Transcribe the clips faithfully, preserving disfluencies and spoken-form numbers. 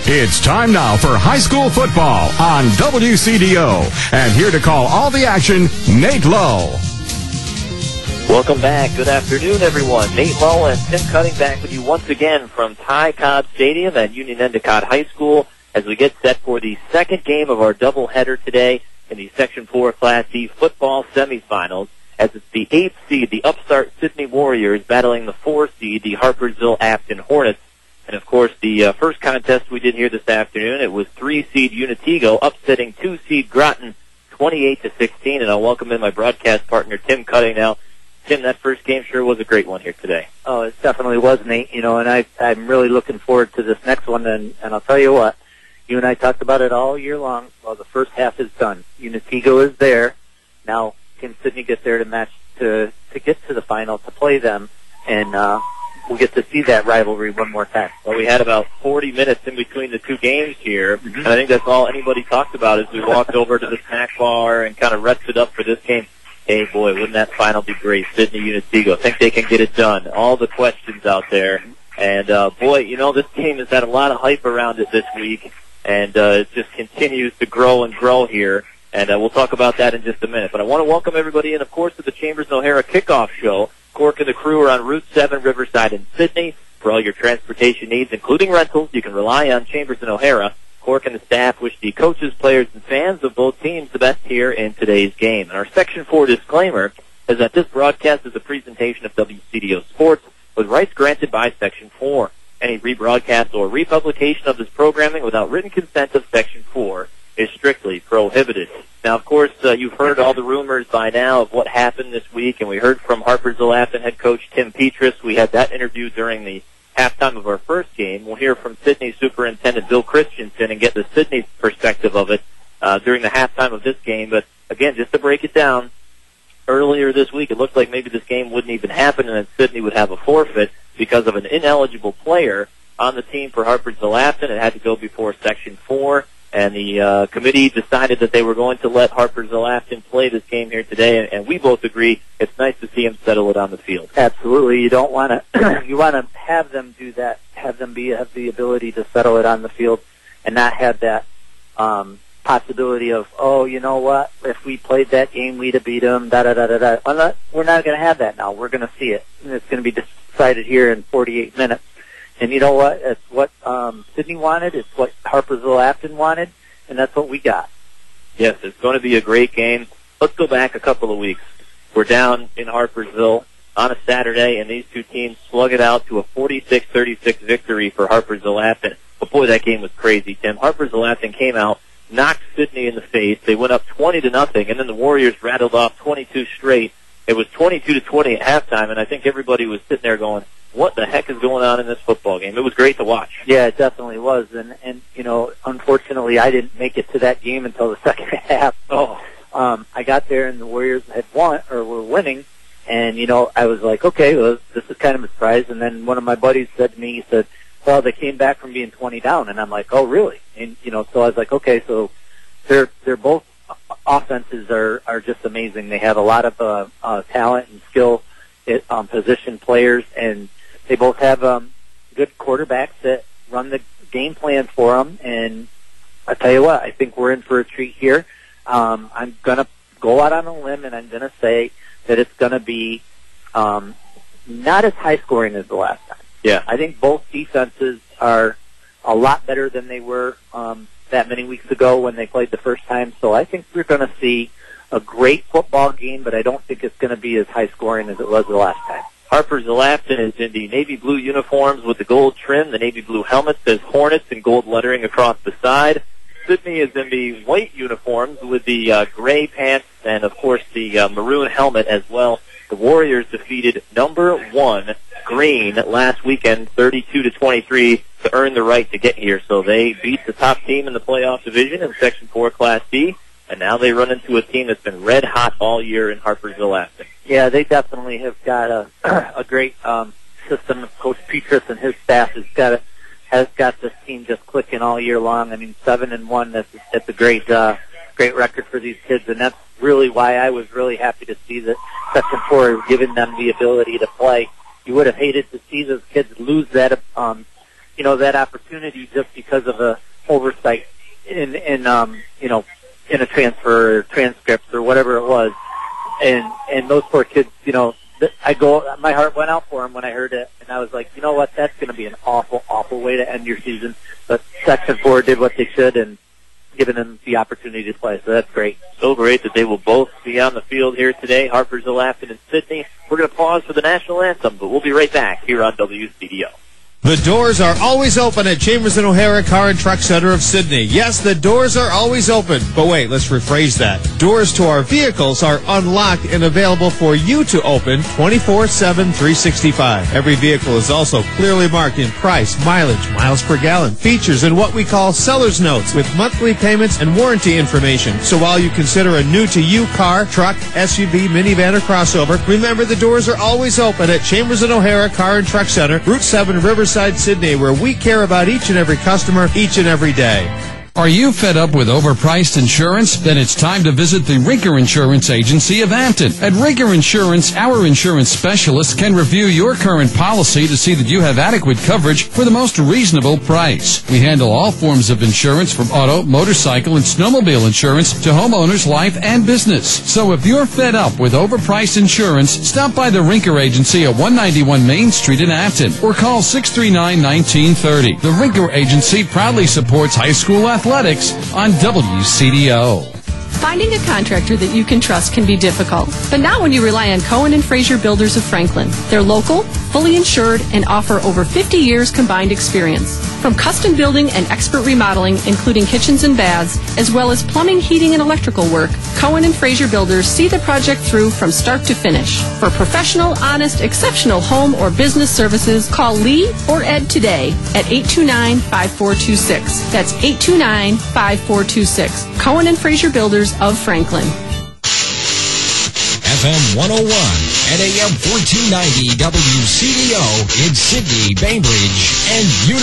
It's time now for high school football on W C D O. And here to call all the action, Nate Lowe. Welcome back. Good afternoon, everyone. Nate Lowe and Tim Cutting back with you once again from Ty Cobb Stadium at Union Endicott High School as we get set for the second game of our doubleheader today in the Section four Class D football semifinals, as it's the eighth seed, the upstart Sidney Warriors, battling the four seed, the Harpersville-Afton Hornets. And, of course, the uh, first contest we did here this afternoon, it was three seed Unitego upsetting two seed Groton twenty-eight to sixteen. And I'll welcome in my broadcast partner, Tim Cutting now. Tim, that first game sure was a great one here today. Oh, it definitely was, Nate. You know, and I, I'm really looking forward to this next one. And, and I'll tell you what, you and I talked about it all year long. Well, the first half is done. Unitego is there. Now, can Sidney get there to match, to, to get to the final, to play them? And, uh, we'll get to see that rivalry one more time. Well, we had about forty minutes in between the two games here, mm-hmm. and I think that's all anybody talked about as we walked over to the snack bar and kind of rested up for this game. Hey, boy, wouldn't that final be great? Sidney Unitego, think they can get it done. All the questions out there. And, uh, boy, you know, this team has had a lot of hype around it this week, and uh, it just continues to grow and grow here. And uh, we'll talk about that in just a minute. But I want to welcome everybody in, of course, to the Chambers and O'Hara kickoff show. Cork and the crew are on Route seven, Riverside in Sidney. For all your transportation needs, including rentals, you can rely on Chambers and O'Hara. Cork and the staff wish the coaches, players, and fans of both teams the best here in today's game. And our Section four disclaimer is that this broadcast is a presentation of W C D O Sports with rights granted by Section four. Any rebroadcast or republication of this programming without written consent of Section four is strictly prohibited. Now, of course, uh, you've heard all the rumors by now of what happened this week, and we heard from Harpersville-Afton head coach Tim Petrus. We had that interview during the halftime of our first game. We'll hear from Sidney Superintendent Bill Christensen and get the Sidney perspective of it uh, during the halftime of this game. But, again, just to break it down, earlier this week it looked like maybe this game wouldn't even happen and that Sidney would have a forfeit because of an ineligible player on the team for Harpersville-Afton. It had to go before Section four. And the uh, committee decided that they were going to let Harpersville-Afton play this game here today, and, and we both agree it's nice to see them settle it on the field. Absolutely. You don't want to, you want to have them do that, have them be, have the ability to settle it on the field and not have that um, possibility of, oh, you know what, if we played that game, we'd have beat them, da-da-da-da-da. We're not, we're not going to have that now. We're going to see it. And it's going to be decided here in forty-eight minutes. And you know what? It's what um, Sidney wanted. It's what Harpersville-Afton wanted, and that's what we got. Yes, it's going to be a great game. Let's go back a couple of weeks. We're down in Harpersville on a Saturday, and these two teams slug it out to a forty-six thirty-six victory for Harpersville-Afton. But, boy, that game was crazy, Tim. Harpersville-Afton came out, knocked Sidney in the face. They went up twenty to nothing, and then the Warriors rattled off twenty-two straight. It was twenty-two to twenty at halftime, and I think everybody was sitting there going, what the heck is going on in this football game? It was great to watch. Yeah, it definitely was. And, and you know, unfortunately, I didn't make it to that game until the second half. Oh. Um, I got there, and the Warriors had won, or were winning. And, you know, I was like, okay, well, this is kind of a surprise. And then one of my buddies said to me, he said, well, they came back from being twenty down. And I'm like, oh, really? And, you know, so I was like, okay, so they're, they're both offenses are, are just amazing. They have a lot of uh, uh, talent and skill at um, position players, and they both have um, good quarterbacks that run the game plan for them. And I tell you what, I think we're in for a treat here. Um, I'm going to go out on a limb, and I'm going to say that it's going to be um, not as high scoring as the last time. Yeah, I think both defenses are a lot better than they were um, that many weeks ago when they played the first time. So I think we're going to see a great football game, but I don't think it's going to be as high scoring as it was the last time. Harpersville-Afton is in the navy blue uniforms with the gold trim. The navy blue helmet says Hornets in gold lettering across the side. Sidney is in the white uniforms with the uh, gray pants and, of course, the uh, maroon helmet as well. The Warriors defeated number one Green last weekend, thirty-two to twenty-three, to earn the right to get here. So they beat the top team in the playoff division in Section four Class D, and now they run into a team that's been red hot all year in Harpersville-Afton. Yeah, they definitely have got a a great um, system. Coach Petrus and his staff has got a, has got this team just clicking all year long. I mean, seven and one. That's that's a great uh, great record for these kids, and that's really why I was really happy to see that Section four is giving them the ability to play. You would have hated to see those kids lose that um, you know, that opportunity just because of a oversight in, in um, you know, in a transfer or transcripts or whatever it was. And, and those poor kids, you know, I go, my heart went out for them when I heard it, and I was like, you know what, that's going to be an awful, awful way to end your season. But Section four did what they should and given them the opportunity to play, so that's great. So great that they will both be on the field here today, Harpersville, Afton, and Sidney. We're going to pause for the national anthem, but we'll be right back here on W C D O. The doors are always open at Chambers and O'Hara Car and Truck Center of Sidney. Yes, the doors are always open. But wait, let's rephrase that. Doors to our vehicles are unlocked and available for you to open twenty-four seven, three sixty-five. Every vehicle is also clearly marked in price, mileage, miles per gallon, features, and what we call seller's notes with monthly payments and warranty information. So while you consider a new-to-you car, truck, S U V, minivan, or crossover, remember the doors are always open at Chambers and O'Hara Car and Truck Center, Route seven, Riverside, Sidney, where we care about each and every customer each and every day. Are you fed up with overpriced insurance? Then it's time to visit the Rinker Insurance Agency of Afton. At Rinker Insurance, our insurance specialists can review your current policy to see that you have adequate coverage for the most reasonable price. We handle all forms of insurance from auto, motorcycle, and snowmobile insurance to homeowners, life, and business. So if you're fed up with overpriced insurance, stop by the Rinker Agency at one ninety-one Main Street in Afton or call six three nine, one nine three zero. The Rinker Agency proudly supports high school athletics on W C D O. Finding a contractor that you can trust can be difficult, but not when you rely on Cohen and Fraser Builders of Franklin. They're local, fully insured, and offer over fifty years combined experience. From custom building and expert remodeling, including kitchens and baths, as well as plumbing, heating, and electrical work, Cohen and Fraser Builders see the project through from start to finish. For professional, honest, exceptional home or business services, call Lee or Ed today at eight two nine, five four two six. That's eight two nine, five four two six. Cohen and Fraser Builders of Franklin. F M one oh one and A M fourteen ninety W C D O in Sidney, Bainbridge, and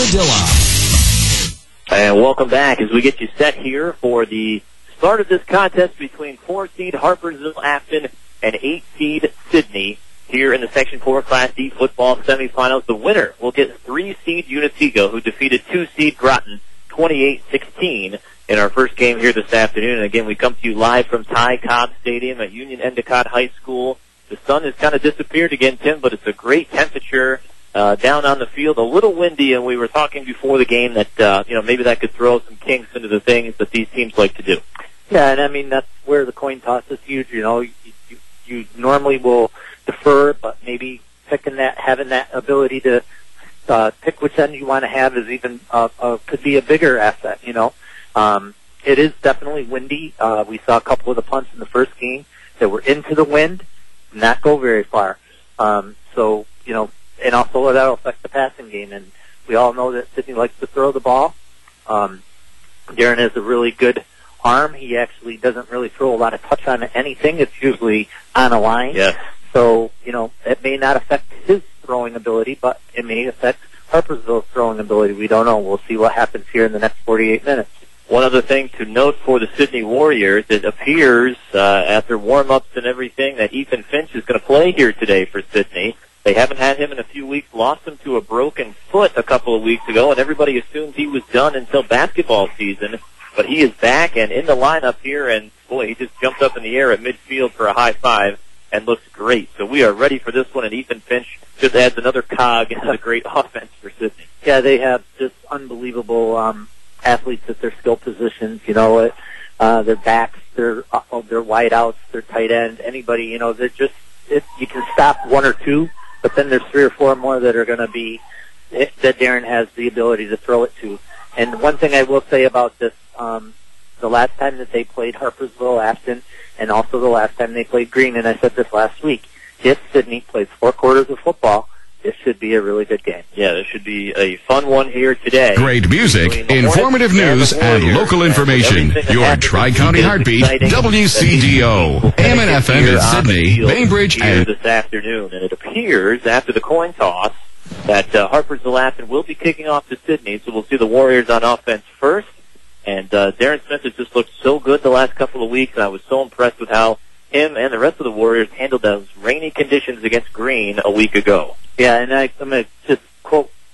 Unadilla. And welcome back as we get you set here for the start of this contest between four seed Harpersville Afton and eight seed Sidney here in the Section four Class D football semifinals. The winner will get three seed Unicego, who defeated two seed Groton twenty-eight sixteen in our first game here this afternoon. And again, we come to you live from Ty Cobb Stadium at Union Endicott High School. The sun has kind of disappeared again, Tim, but it's a great temperature uh, down on the field. A little windy, and we were talking before the game that uh, you know maybe that could throw some kinks into the things that these teams like to do. Yeah, and I mean that's where the coin toss is huge. You know, you, you, you normally will defer, but maybe picking that, having that ability to uh, pick which end you want to have is even uh, uh, could be a bigger asset. You know. Um, it is definitely windy. Uh, we saw a couple of the punts in the first game that were into the wind, not go very far. Um, so, you know, and also that'll affect the passing game. And we all know that Sidney likes to throw the ball. Um, Darren has a really good arm. He actually doesn't really throw a lot of touch on anything. It's usually on a line. Yes. So, you know, it may not affect his throwing ability, but it may affect Harpersville's throwing ability. We don't know. We'll see what happens here in the next forty-eight minutes. One other thing to note for the Sidney Warriors, it appears uh, after warm-ups and everything that Ethan Finch is going to play here today for Sidney. They haven't had him in a few weeks, lost him to a broken foot a couple of weeks ago, and everybody assumed he was done until basketball season. But he is back and in the lineup here, and boy, he just jumped up in the air at midfield for a high five and looks great. So we are ready for this one, and Ethan Finch just adds another cog into the great offense for Sidney. Yeah, they have just unbelievable um athletes at their skill positions, you know, uh, their backs, their uh, their wideouts, their tight end, anybody, you know, they're just, it, you can stop one or two, but then there's three or four more that are going to be, it, that Darren has the ability to throw it to. And one thing I will say about this, um, the last time that they played Harpersville, Afton, and also the last time they played Green, and I said this last week, if Sidney plays four quarters of football, this should be a really good game. Yeah, this should be a fun one here today. Great music, informative news, and local information. Your Tri-County Heartbeat, W C D O. A M and F M in Sidney, Bainbridge, and this afternoon. And it appears, after the coin toss, that uh, Harpersville Afton will be kicking off to Sidney, so we'll see the Warriors on offense first. And uh, Darren Smith has just looked so good the last couple of weeks, and I was so impressed with how him and the rest of the Warriors handled those rainy conditions against Green a week ago. Yeah, and I, I'm going to just quote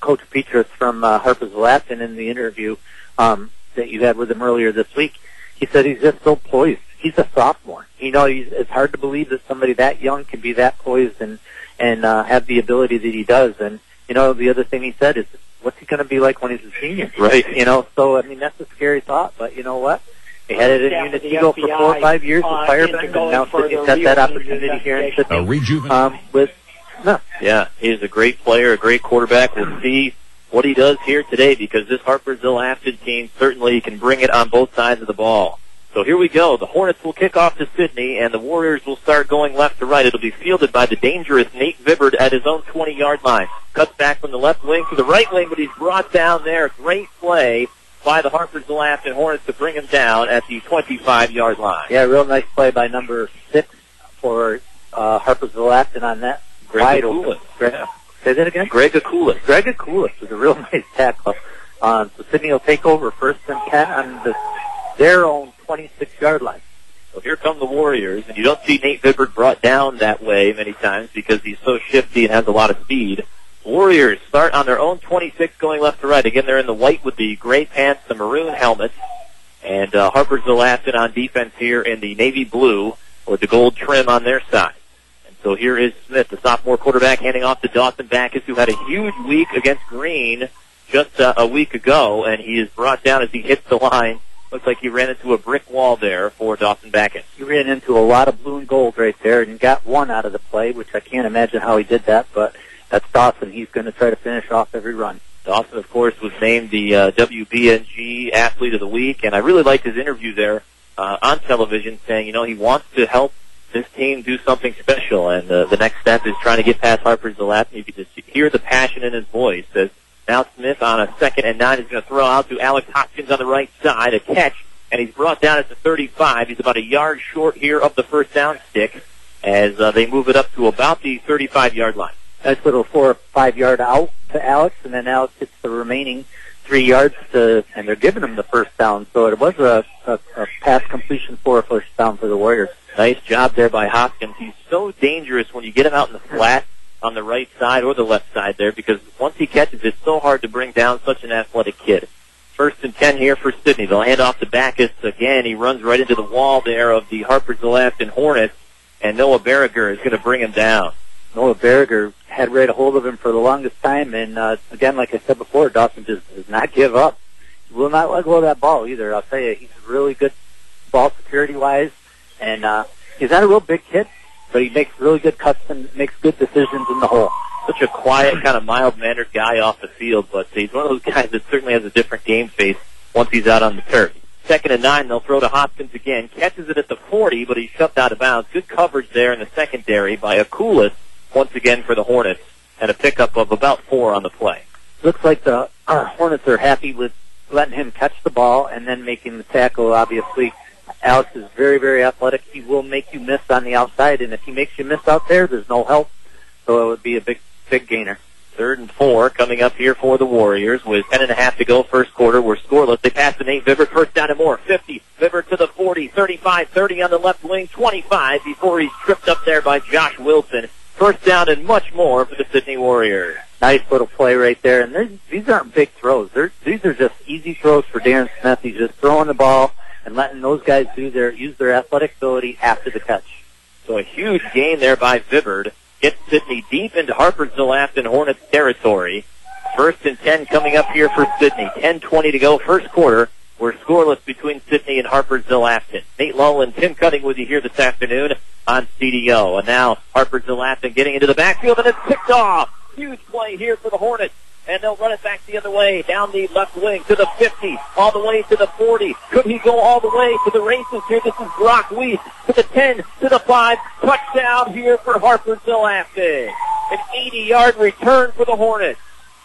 Coach Petrus from uh, Harper's Latin in the interview um, that you had with him earlier this week. He said he's just so poised. He's a sophomore. You know, he's, it's hard to believe that somebody that young can be that poised and and uh, have the ability that he does. And you know, the other thing he said is, what's he going to be like when he's a senior? Right. You know, so I mean that's a scary thought. But you know what? He had it in Unitigo for four or five years with Fireback, and now Sydney's got that opportunity here in Sydney. A rejuvenation. Um, with no. Yeah, he's a great player, a great quarterback. We'll see what he does here today, because this Harpersville Afton team certainly can bring it on both sides of the ball. So here we go. The Hornets will kick off to Sydney, and the Warriors will start going left to right. It'll be fielded by the dangerous Nate Vibbard at his own twenty-yard line. Cuts back from the left wing to the right wing, but he's brought down there. Great play by the Harpersville Afton Hornets to bring him down at the twenty-five-yard line. Yeah, real nice play by number six for uh, Harpersville Afton on that. Greg Akulis. Yeah. Say that again? Greg Akulis. Greg Akulis was a real nice tackle. Um, so Sydney will take over first and ten on the, their own twenty-six-yard line. So here come the Warriors, and you don't see Nate Vibbard brought down that way many times because he's so shifty and has a lot of speed. Warriors start on their own twenty-six going left to right. Again, they're in the white with the gray pants, the maroon helmets, and uh, Harpersville Afton on defense here in the navy blue with the gold trim on their side. And so here is Smith, the sophomore quarterback, handing off to Dawson Backus, who had a huge week against Green just uh, a week ago, and he is brought down as he hits the line. Looks like he ran into a brick wall there for Dawson Backus. He ran into a lot of blue and gold right there and got one out of the play, which I can't imagine how he did that, but that's Dawson. He's going to try to finish off every run. Dawson, of course, was named the uh, W B N G Athlete of the Week, and I really liked his interview there uh, on television saying, you know, he wants to help this team do something special, and uh, the next step is trying to get past Harpersville Afton. You could just hear the passion in his voice. Says, now Smith on a second and nine is going to throw out to Alex Hopkins on the right side, a catch, and he's brought down at the thirty-five. He's about a yard short here of the first down stick as uh, they move it up to about the thirty-five-yard line. Nice little four or five yard out to Alex, and then Alex gets the remaining three yards to, and they're giving him the first down. So it was a, a, a pass completion for a first down for the Warriors. Nice job there by Hopkins. He's so dangerous when you get him out in the flat on the right side or the left side there, because once he catches it, it's so hard to bring down such an athletic kid. First and ten here for Sydney. They'll hand off to Backus again. He runs right into the wall there of the Harpersville Afton Hornets, and Noah Berriger is going to bring him down. Noah Berriger had right a hold of him for the longest time, and uh, again, like I said before, Dawson just does not give up. He will not let go of that ball either. I'll tell you, he's really good ball security-wise, and uh, he's not a real big kid, but he makes really good cuts and makes good decisions in the hole. Such a quiet, kind of mild-mannered guy off the field, but he's one of those guys that certainly has a different game face once he's out on the turf. Second and nine, they'll throw to Hopkins again. Catches it at the forty, but he's shoved out of bounds. Good coverage there in the secondary by Akulis, once again for the Hornets, and a pickup of about four on the play. Looks like the uh, Hornets are happy with letting him catch the ball and then making the tackle, obviously. Alex is very, very athletic. He will make you miss on the outside, and if he makes you miss out there, there's no help. So it would be a big, big gainer. Third and four coming up here for the Warriors with ten and a half to go first quarter. We're scoreless. They pass to Nate Vibbard. First down and more. fifty. Vibbard to the forty. thirty-five. thirty on the left wing. twenty-five before he's tripped up there by Josh Wilson. First down and much more for the Sydney Warriors. Nice little play right there. And these aren't big throws. They're, these are just easy throws for Darren Smith. He's just throwing the ball and letting those guys do their use their athletic ability after the catch. So a huge gain there by Vibbard. Gets Sydney deep into Harpersville Afton Hornets territory. First and ten coming up here for Sydney. ten twenty to go first quarter. We're scoreless between Sydney and Harpersville Afton. Nate Lull and Tim Cutting with you here this afternoon on C D O. And now Harpersville Afton getting into the backfield, and it's picked off. Huge play here for the Hornets. And they'll run it back the other way, down the left wing to the fifty, all the way to the forty. Could he go all the way to the races here? This is Brock Weiss to the ten, to the five. Touchdown here for Harpersville Afton. An eighty-yard return for the Hornets.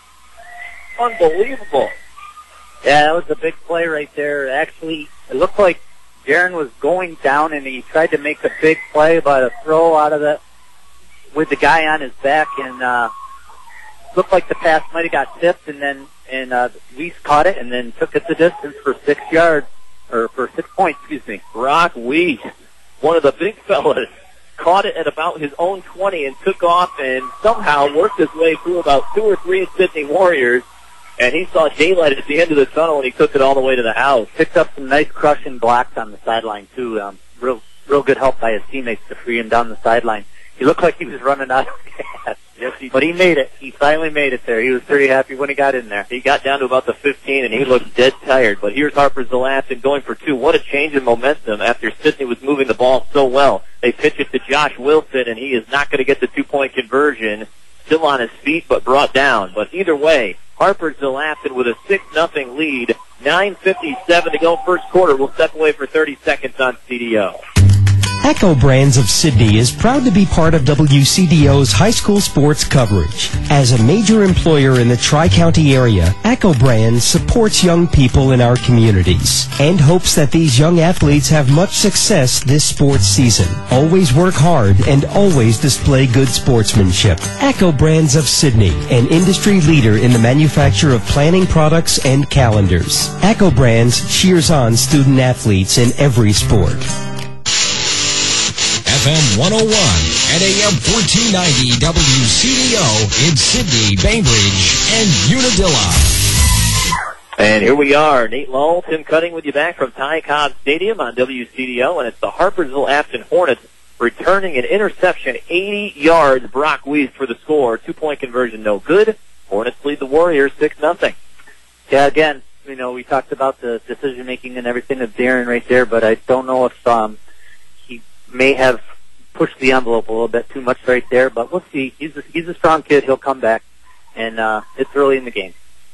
Unbelievable. Yeah, that was a big play right there. Actually, it looked like Darren was going down, and he tried to make a big play by a throw out of the with the guy on his back, and uh looked like the pass might have got tipped, and then and uh, Weiss caught it and then took it the distance for six yards, or for six points, excuse me. Brock Weiss, one of the big fellas, caught it at about his own twenty and took off and somehow worked his way through about two or three Sydney Warriors. And he saw daylight at the end of the tunnel, and he took it all the way to the house. Picked up some nice crushing blocks on the sideline, too. Um, real real good help by his teammates to free him down the sideline. He looked like he was running out of gas. Yes, he but he made it. He finally made it there. He was pretty happy when he got in there. He got down to about the fifteen, and he looked dead tired. But here's Harper Zalapton going for two. What a change in momentum after Sydney was moving the ball so well. They pitch it to Josh Wilson, and he is not going to get the two-point conversion. Still on his feet, but brought down. But either way, Harper Zalapton with a six nothing lead. nine fifty-seven to go first quarter. We'll step away for thirty seconds on C D O. Echo Brands of Sydney is proud to be part of W C D O's high school sports coverage. As a major employer in the Tri-County area, Echo Brands supports young people in our communities and hopes that these young athletes have much success this sports season. Always work hard and always display good sportsmanship. Echo Brands of Sydney, an industry leader in the manufacture of planning products and calendars. Echo Brands cheers on student athletes in every sport. F M one oh one and A M fourteen ninety W C D O in Sydney, Bainbridge, and Unadilla. And here we are, Nate Lowell, Tim Cutting with you back from Ty Cobb Stadium on W C D O, and it's the Harpersville Afton Hornets returning an interception, eighty yards. Brock Weiss for the score, two-point conversion, no good. Hornets lead the Warriors six nothing. Yeah, again, you know, we talked about the decision-making and everything of Darren right there, but I don't know if um, he may have pushed the envelope a little bit too much right there, but we'll see. He's a, he's a strong kid. He'll come back, and uh, it's early in the game.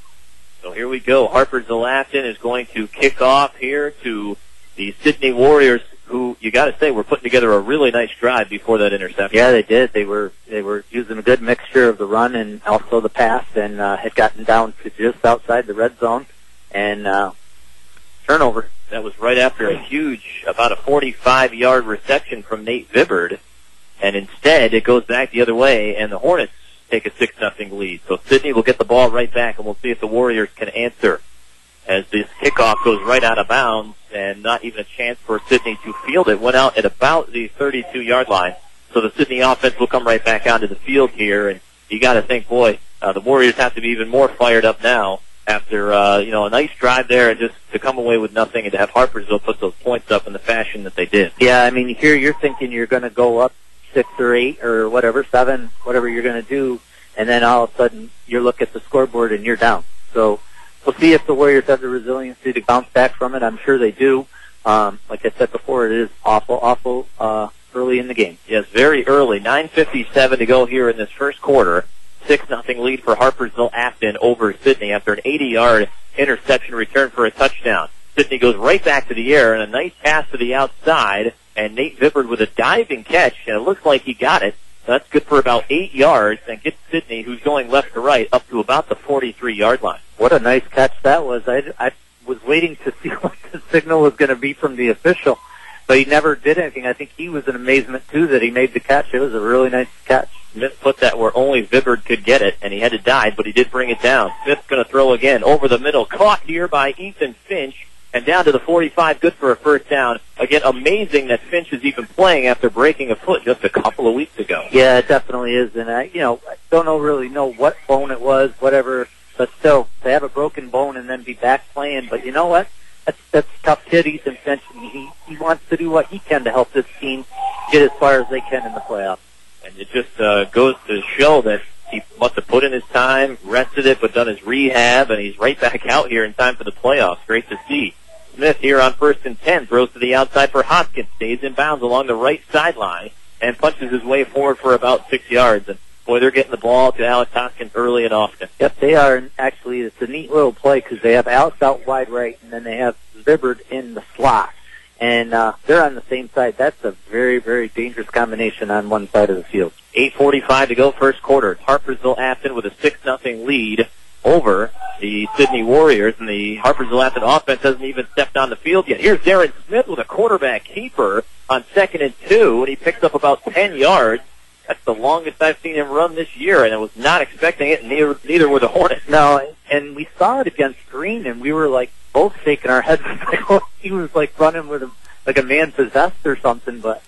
So here we go. Harper Zalapton is going to kick off here to the Sydney Warriors, who you got to say were putting together a really nice drive before that interception. Yeah, they did. They were they were using a good mixture of the run and also the pass, and uh, had gotten down to just outside the red zone, and uh, turnover. That was right after a huge, about a forty-five yard reception from Nate Vibbard, and instead it goes back the other way, and the Hornets take a six nothing lead. So Sydney will get the ball right back, and we'll see if the Warriors can answer as this kickoff goes right out of bounds, and not even a chance for Sydney to field it. Went out at about the thirty-two yard line. So the Sydney offense will come right back onto the field here, and you got to think, boy, uh, the Warriors have to be even more fired up now after uh, you know a nice drive there, and just to come away with nothing and to have Harpersville put those points up in the fashion that they did. Yeah, I mean, here you're thinking you're going to go up six or eight or whatever, seven, whatever you're going to do, and then all of a sudden you look at the scoreboard and you're down. So we'll see if the Warriors have the resiliency to bounce back from it. I'm sure they do. Um, like I said before, it is awful, awful uh, early in the game. Yes, very early. nine fifty-seven to go here in this first quarter. six nothing lead for Harpersville Afton over Sydney after an eighty yard interception return for a touchdown. Sydney goes right back to the air, and a nice pass to the outside, and Nate Vibbard with a diving catch, and it looks like he got it. So that's good for about eight yards, and gets Sydney, who's going left to right, up to about the forty-three yard line. What a nice catch that was. I, I was waiting to see what the signal was going to be from the official, but he never did anything. I think he was in amazement, too, that he made the catch. It was a really nice catch. Smith put that where only Vibbard could get it, and he had to dive, but he did bring it down. Smith's going to throw again over the middle. Caught here by Ethan Finch, and down to the forty-five, good for a first down. Again, amazing that Finch is even playing after breaking a foot just a couple of weeks ago. Yeah, it definitely is, and I, you know, I don't know really know what bone it was, whatever, but still, to have a broken bone and then be back playing, but you know what? That's that's a tough kid, Ethan Finch. He he wants to do what he can to help this team get as far as they can in the playoffs. And it just uh, goes to show that he must have put in his time, rested it, but done his rehab, and he's right back out here in time for the playoffs. Great to see. Smith here on first and ten, throws to the outside for Hoskins, stays in bounds along the right sideline, and punches his way forward for about six yards. And boy, they're getting the ball to Alex Hoskins early and often. Yep, they are. And actually, it's a neat little play because they have Alex out wide right, and then they have Vibbard in the slot. And uh, they're on the same side. That's a very, very dangerous combination on one side of the field. eight forty-five to go first quarter. Harpersville Afton with a six nothing lead over the Sydney Warriors, and the Harpersville Afton offense hasn't even stepped on the field yet. Here's Darren Smith with a quarterback keeper on second and two, and he picks up about ten yards. That's the longest I've seen him run this year, and I was not expecting it, and neither, neither were the Hornets. No, and we saw it against Green, and we were like both shaking our heads. He was like running with a, like a man possessed or something, but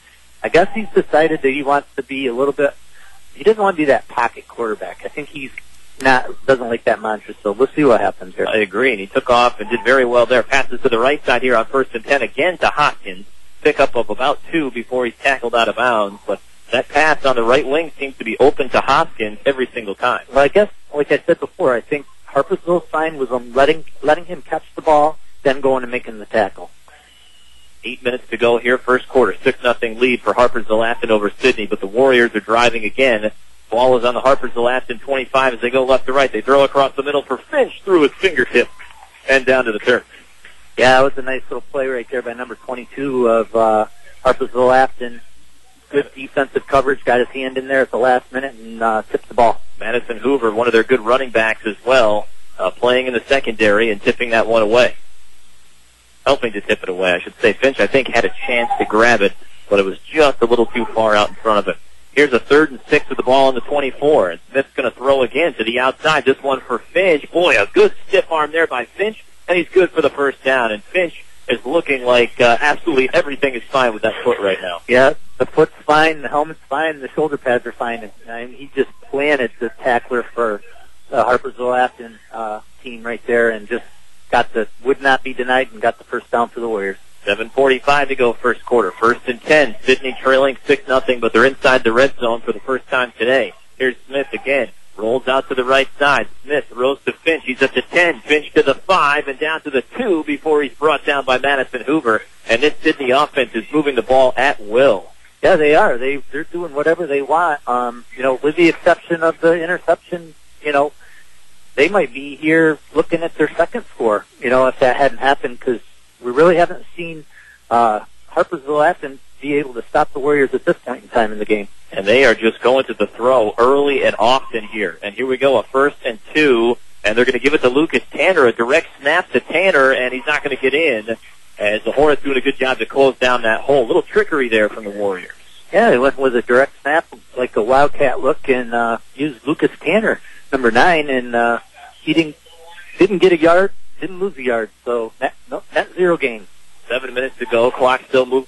I guess he's decided that he wants to be a little bit, he doesn't want to be that pocket quarterback. I think he's not, doesn't like that mantra, so we'll see what happens here. I agree, and he took off and did very well there. Passes to the right side here on first and ten again to Hoskins. Pickup of about two before he's tackled out of bounds, but that pass on the right wing seems to be open to Hoskins every single time. Well, I guess, like I said before, I think Harpersville's sign was on letting letting him catch the ball, then going and making the tackle. Eight minutes to go here, first quarter. Six nothing lead for Harpersville-Afton over Sidney, but the Warriors are driving again. Ball is on the Harpersville-Afton twenty-five as they go left to right. They throw across the middle for Finch through his fingertip and down to the turf. Yeah, it was a nice little play right there by number twenty-two of uh, Harpersville-Afton. Good defensive coverage, got his hand in there at the last minute and uh, tipped the ball. Madison Hoover, one of their good running backs as well, uh, playing in the secondary and tipping that one away. Helping to tip it away, I should say. Finch, I think, had a chance to grab it, but it was just a little too far out in front of him. Here's a third and six with the ball on the twenty-four, and Smith's going to throw again to the outside. This one for Finch. Boy, a good stiff arm there by Finch, and he's good for the first down. And Finch is looking like uh, absolutely everything is fine with that foot right now. Yeah, the foot's fine, the helmet's fine, the shoulder pads are fine. And he just planted the tackler for the Harpersville-Afton uh, team right there and just got the, would not be denied and got the first down for the Warriors. seven forty-five to go first quarter. First and ten. Sidney trailing six nothing, but they're inside the red zone for the first time today. Here's Smith again. Rolls out to the right side. Smith throws to Finch. He's up to ten. Finch to the five and down to the two before he's brought down by Madison Hoover. And this Sidney offense is moving the ball at will. Yeah, they are. They, they're doing whatever they want. Um, you know, with the exception of the interception, you know, they might be here looking at their second score, you know, if that hadn't happened, because we really haven't seen uh, Harpersville-Afton be able to stop the Warriors at this point in time in the game. And they are just going to the throw early and often here. And here we go, a first and two, and they're going to give it to Lucas Tanner, a direct snap to Tanner, and he's not going to get in, as the Hornets doing a good job to close down that hole. A little trickery there from the Warriors. Yeah, they went with a direct snap, like a Wildcat look, and uh, used Lucas Tanner, number nine, and uh, he didn't, didn't get a yard, didn't lose a yard, so net, no, net zero gain. Seven minutes to go, clock still moving.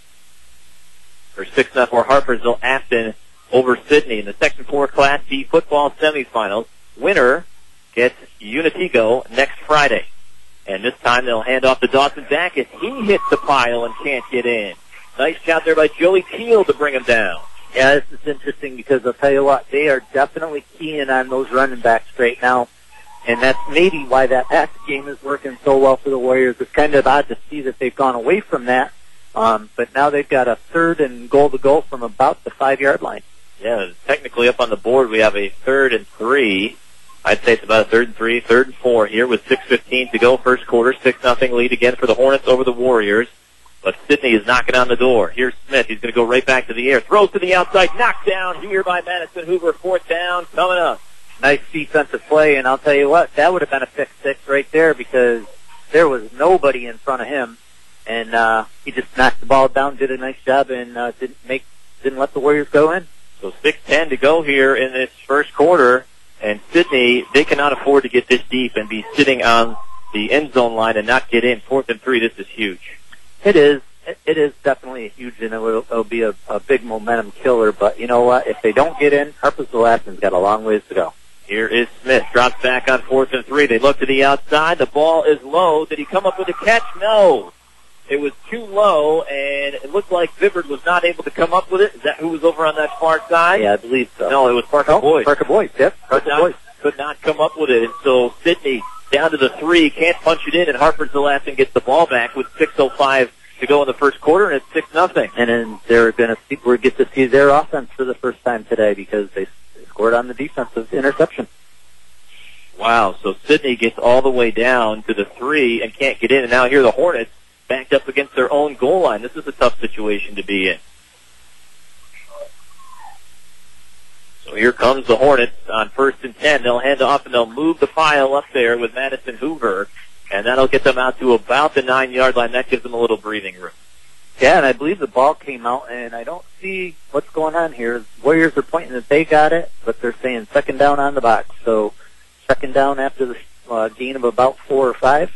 For six nothing for Harpersville-Afton over Sidney in the Section four Class D football semifinals. Winner gets Unitigo next Friday. And this time they'll hand off to Dawson Backus. He hits the pile and can't get in. Nice job there by Joey Teal to bring him down. Yeah, this is interesting because I'll tell you what, they are definitely keying on those running backs right now. And that's maybe why that pass game is working so well for the Warriors. It's kind of odd to see that they've gone away from that. Um, but now they've got a third and goal to go from about the five-yard line. Yeah, technically up on the board we have a third and three. I'd say it's about a third and three, third and four here with six fifteen to go first quarter. six nothing lead again for the Hornets over the Warriors. But Sidney is knocking on the door. Here's Smith. He's going to go right back to the air. Throws to the outside. Knocked down here by Madison Hoover. Fourth down coming up. Nice defensive play, and I'll tell you what, that would have been a pick six right there because there was nobody in front of him. And uh, he just knocked the ball down, did a nice job, and uh, didn't make, didn't let the Warriors go in. So six ten to go here in this first quarter, and Sidney, they cannot afford to get this deep and be sitting on the end zone line and not get in. Fourth and three, this is huge. It is. It is definitely huge, and it will, it'll be a, a big momentum killer. But you know what? If they don't get in, Harpersville-Afton's got a long ways to go. Here is Smith. Drops back on fourth and three. They look to the outside. The ball is low. Did he come up with a catch? No. It was too low, and it looked like Vivard was not able to come up with it. Is that who was over on that far side? Yeah, I believe so. No, it was Parker oh, Boyd. Parker Boyd, yep. Parker could not, Boyd. Could not come up with it, and so Sidney down to the three, can't punch it in, and Harpersville-Afton gets the ball back with six oh five to go in the first quarter, and it's six nothing. And then they're going to see, we get to see their offense for the first time today because they scored on the defensive interception. Wow, so Sidney gets all the way down to the three and can't get in, and now here the Hornets backed up against their own goal line. This is a tough situation to be in. So here comes the Hornets on first and ten. They'll hand off and they'll move the pile up there with Madison Hoover, and that'll get them out to about the nine-yard line. That gives them a little breathing room. Yeah, and I believe the ball came out, and I don't see what's going on here. Warriors are pointing that they got it, but they're saying second down on the box. So second down after the uh, gain of about four or five.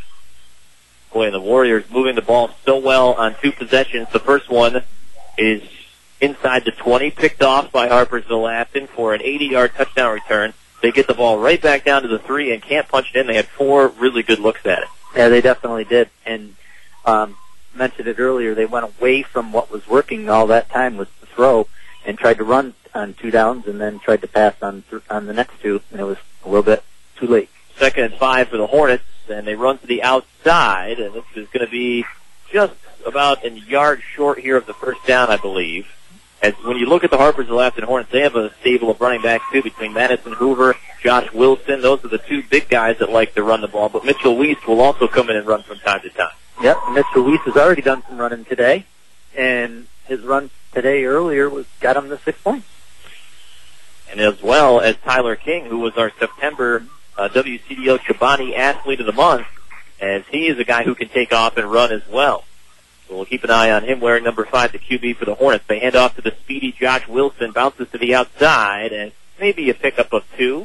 Boy, and the Warriors moving the ball so well on two possessions. The first one is inside the twenty, picked off by Harpersville Afton for an eighty-yard touchdown return. They get the ball right back down to the three and can't punch it in. They had four really good looks at it. Yeah, they definitely did. And um, mentioned it earlier, they went away from what was working all that time was the throw and tried to run on two downs and then tried to pass on th- on the next two, and it was a little bit too late. Second and five for the Hornets, and they run to the outside, and this is going to be just about a yard short here of the first down, I believe. As when you look at the Harpersville Afton Hornets, they have a stable of running backs, too, between Madison Hoover, Josh Wilson. Those are the two big guys that like to run the ball, but Mitchell Weiss will also come in and run from time to time. Yep, Mitchell Weiss has already done some running today, and his run today earlier was got him the six points. And as well as Tyler King, who was our September uh, W C D O Chobani Athlete of the Month, as he is a guy who can take off and run as well. So we'll keep an eye on him wearing number five, the Q B for the Hornets. They hand off to the speedy Josh Wilson, bounces to the outside, and maybe a pickup of two,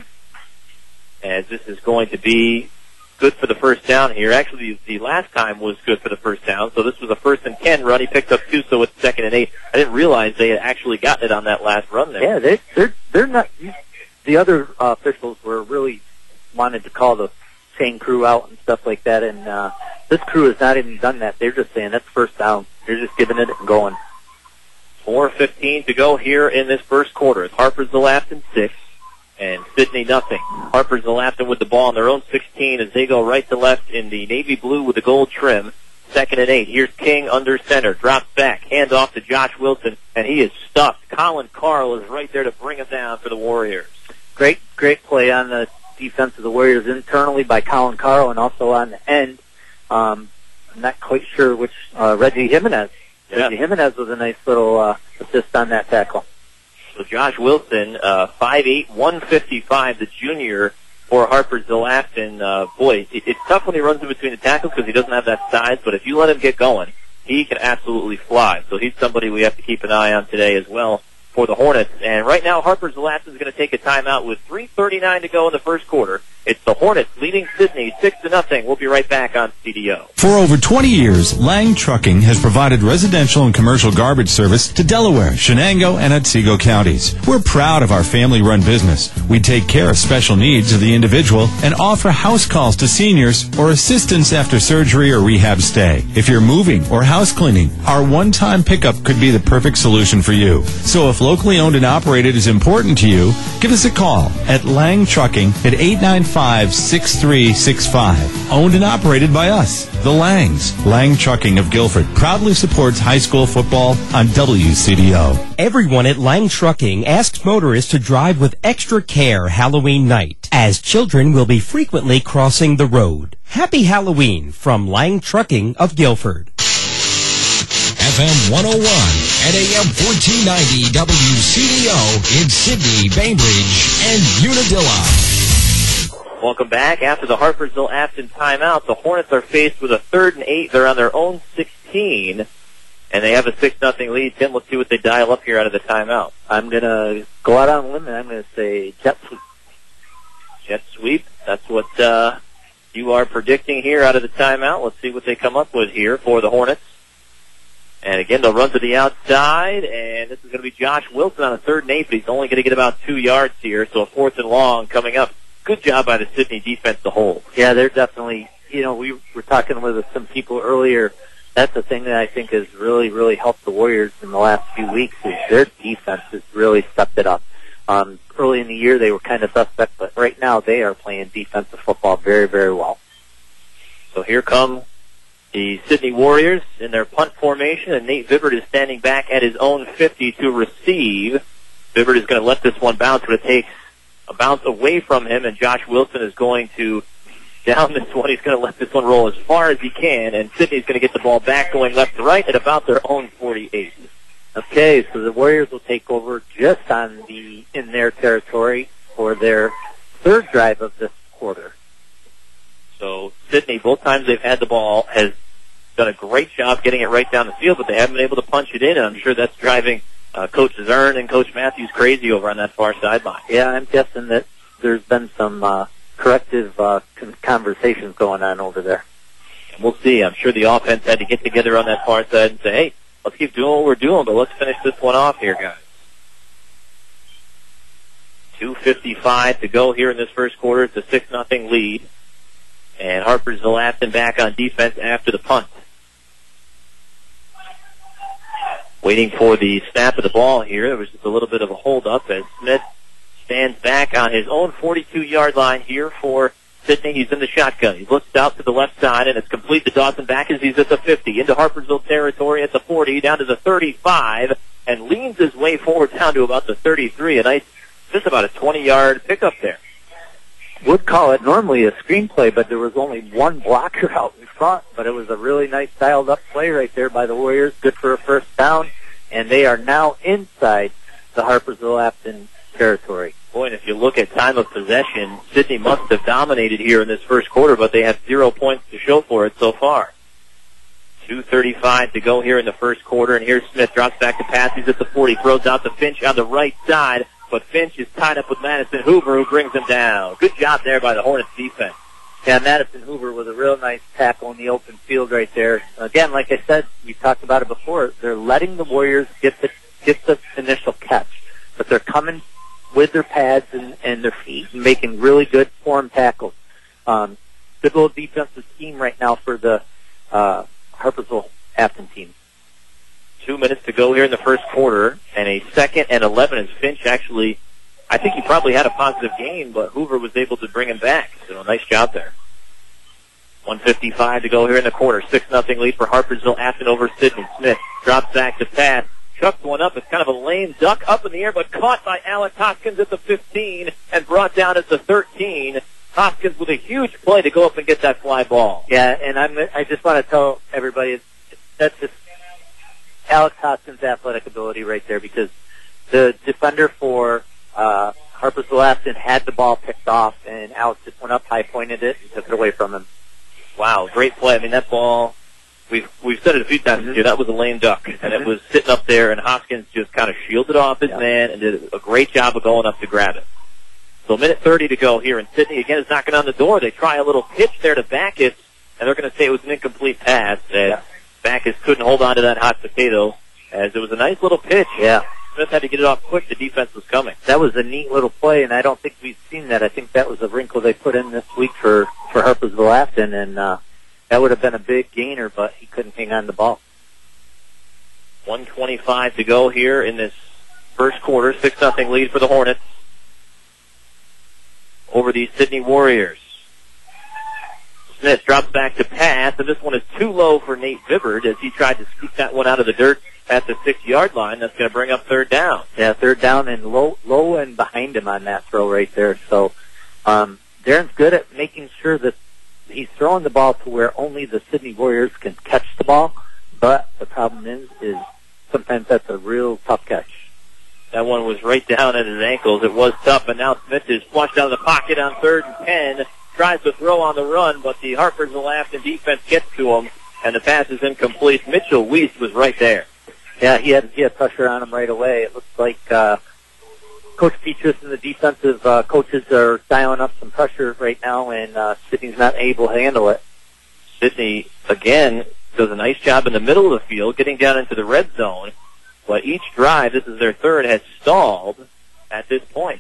as this is going to be good for the first down here. Actually, the last time was good for the first down, so this was a first and ten run. He picked up two, so it's second and eight. I didn't realize they had actually gotten it on that last run there. Yeah, they, they're they're not. The other uh, officials were really wanted to call the same crew out and stuff like that, and uh, this crew has not even done that. They're just saying that's first down. They're just giving it and going. four fifteen to go here in this first quarter. It's Harpersville Afton six. And Sydney nothing. Harpersville Afton with the ball on their own sixteen as they go right to left in the navy blue with the gold trim. Second and eight. Here's King under center. Drops back. Hand off to Josh Wilson, and he is stuffed. Colin Carl is right there to bring him down for the Warriors. Great, great play on the defense of the Warriors internally by Colin Carl and also on the end. Um, I'm not quite sure which, uh, Reggie Jimenez. Yeah. Reggie Jimenez was a nice little uh, assist on that tackle. So Josh Wilson, uh, five eight, one fifty-five, the junior for Harpersville Afton. Uh, boy, it, it's tough when he runs in between the tackles because he doesn't have that size, but if you let him get going, he can absolutely fly. So he's somebody we have to keep an eye on today as well for the Hornets. And right now, Harpersville Afton is going to take a timeout with three thirty-nine to go in the first quarter. It's the Hornets leading Sydney six to nothing. We'll be right back on C D O. For over twenty years, Lang Trucking has provided residential and commercial garbage service to Delaware, Shenango, and Otsego counties. We're proud of our family-run business. We take care of special needs of the individual and offer house calls to seniors or assistance after surgery or rehab stay. If you're moving or house cleaning, our one-time pickup could be the perfect solution for you. So if locally owned and operated is important to you, give us a call at Lang Trucking at eight nine five, six three six five. Owned and operated by us, the Langs. Lang Trucking of Guilford proudly supports high school football on W C D O. Everyone at Lang Trucking asks motorists to drive with extra care Halloween night, as children will be frequently crossing the road. Happy Halloween from Lang Trucking of Guilford. F M one oh one and A M fourteen ninety W C D O in Sydney, Bainbridge, and Unadilla. Welcome back. After the Harpersville Afton timeout, the Hornets are faced with a third and eight. They're on their own sixteen, and they have a six nothing lead. Tim, let's see what they dial up here out of the timeout. I'm going to go out on a limb, and I'm going to say jet sweep. Jet sweep. That's what uh, you are predicting here out of the timeout. Let's see what they come up with here for the Hornets. And again, they'll run to the outside, and this is going to be Josh Wilson on a third and eight, but he's only going to get about two yards here, so a fourth and long coming up. Good job by the Sydney defense to hold. Yeah, they're definitely, you know, we were talking with some people earlier. That's the thing that I think has really, really helped the Warriors in the last few weeks is their defense has really stepped it up. Um, early in the year, they were kind of suspect, but right now they are playing defensive football very, very well. So here come the Sydney Warriors in their punt formation, and Nate Vibbert is standing back at his own fifty to receive. Vibbert is going to let this one bounce, but it takes a bounce away from him, and Josh Wilson is going to down this one. He's going to let this one roll as far as he can, and Sydney's going to get the ball back going left to right at about their own forty-eight. Okay, so the Warriors will take over just on the in their territory for their third drive of this quarter. So Sydney, both times they've had the ball, has done a great job getting it right down the field, but they haven't been able to punch it in, and I'm sure that's driving uh, Coach Zern and Coach Matthews crazy over on that far sideline. Yeah, I'm guessing that there's been some uh, corrective uh, conversations going on over there. And we'll see. I'm sure the offense had to get together on that far side and say, hey, let's keep doing what we're doing, but let's finish this one off here, guys. two fifty-five to go here in this first quarter. It's a six nothing lead. And Harpersville-Afton back on defense after the punt. Waiting for the snap of the ball here. There was just a little bit of a hold-up as Smith stands back on his own forty-two-yard line here for Sidney. He's in the shotgun. He looks out to the left side, and it's complete to Dawson back as he's at the fifty. Into Harpersville territory at the forty, down to the thirty-five, and leans his way forward down to about the thirty-three. A nice, just about a twenty-yard pickup there. Would call it normally a screenplay, but there was only one blocker out in front. But it was a really nice dialed-up play right there by the Warriors. Good for a first down, and they are now inside the Harpersville-Afton territory. Boy, and if you look at time of possession, Sidney must have dominated here in this first quarter, but they have zero points to show for it so far. two thirty-five to go here in the first quarter, and here's Smith, drops back to pass. He's at the forty, throws out to Finch on the right side, but Finch is tied up with Madison Hoover, who brings him down. Good job there by the Hornets defense. Yeah, Madison Hoover with a real nice tackle in the open field right there. Again, like I said, we talked about it before, they're letting the Warriors get the, get the initial catch, but they're coming with their pads and, and their feet and making really good form tackles. Um, good little defensive scheme right now for the uh, Harpersville-Afton team. Two minutes to go here in the first quarter, and a second and eleven as Finch actually, I think he probably had a positive game, but Hoover was able to bring him back. So nice job there. one fifty-five to go here in the quarter. six nothing lead for Harpersville-Afton over Sidney. Smith drops back to pass. Chucks one up. It's kind of a lame duck up in the air, but caught by Alex Hoskins at the fifteen and brought down at the thirteen. Hoskins with a huge play to go up and get that fly ball. Yeah, and I'm, I just want to tell everybody that's just Alex Hoskins' athletic ability right there, because the defender for uh, Harpersville-Afton had the ball picked off, and Alex just went up high, pointed it, and took it away from him. Wow, great play. I mean, that ball, we've we've said it a few times this year, that was a lame duck, and it was sitting up there, and Hoskins just kind of shielded off his yeah. man and did a great job of going up to grab it. So a minute thirty to go here, and Sidney again is knocking on the door. They try a little pitch there to Backus, and they're going to say it was an incomplete pass. And yeah. Backus couldn't hold on to that hot potato, as it was a nice little pitch. Yeah. Smith had to get it off quick. The defense was coming. That was a neat little play, and I don't think we've seen that. I think that was a wrinkle they put in this week for, for Harpersville-Afton, and uh, that would have been a big gainer, but he couldn't hang on to the ball. one twenty-five to go here in this first quarter. six nothing lead for the Hornets over the Sidney Warriors. Smith drops back to pass, and this one is too low for Nate Vibbard as he tried to scoop that one out of the dirt at the six-yard line. That's going to bring up third down. Yeah, third down and low low and behind him on that throw right there. So um, Darren's good at making sure that he's throwing the ball to where only the Sidney Warriors can catch the ball, but the problem is, is sometimes that's a real tough catch. That one was right down at his ankles. It was tough, and now Smith is flushed out of the pocket on third and ten. Tries to throw on the run, but the Harpersville-Afton defense gets to him, and the pass is incomplete. Mitchell Weiss was right there. Yeah, he had he had pressure on him right away. It looks like uh, Coach Petrus and the defensive uh, coaches are dialing up some pressure right now, and uh, Sidney's not able to handle it. Sidney, again, does a nice job in the middle of the field, getting down into the red zone, but each drive, this is their third, has stalled at this point.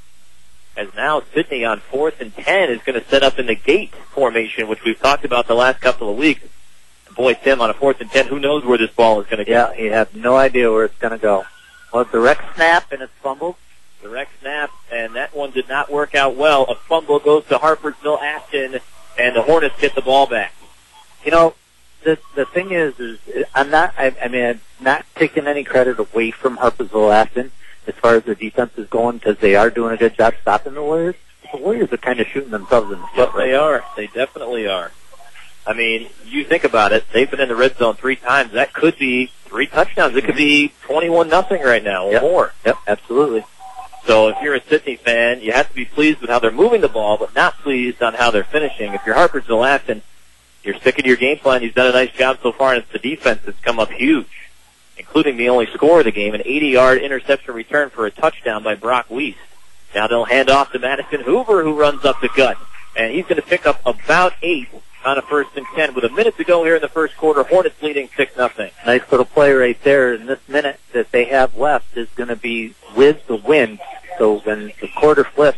As now Sidney on fourth and ten is going to set up in the gate formation, which we've talked about the last couple of weeks. Boy, Tim, on a fourth and ten, who knows where this ball is going to go? Yeah, you have no idea where it's going to go. Well, it's a direct snap, and it's fumbled. Direct snap, and that one did not work out well. A fumble goes to Harpersville-Afton, and the Hornets get the ball back. You know, the the thing is, is I'm not, I, I mean, I'm not taking any credit away from Harpersville-Afton as far as their defense is going, because they are doing a good job stopping the Warriors. The Warriors are kind of shooting themselves in the foot. Yes, they are. They definitely are. I mean, you think about it, they've been in the red zone three times. That could be three touchdowns. It could be twenty-one nothing right now or yep. more. Yep, absolutely. So if you're a Sidney fan, you have to be pleased with how they're moving the ball, but not pleased on how they're finishing. If you're Harpersville-Afton, you're sticking to your game plan. You've done a nice job so far, and it's the defense that's come up huge, including the only score of the game, an eighty-yard interception return for a touchdown by Brock Weiss. Now they'll hand off to Madison Hoover, who runs up the gut, and he's going to pick up about eight on a first and ten with a minute to go here in the first quarter. Hornets leading six nothing. Nice little play right there. And this minute that they have left is going to be with the win. So when the quarter flips,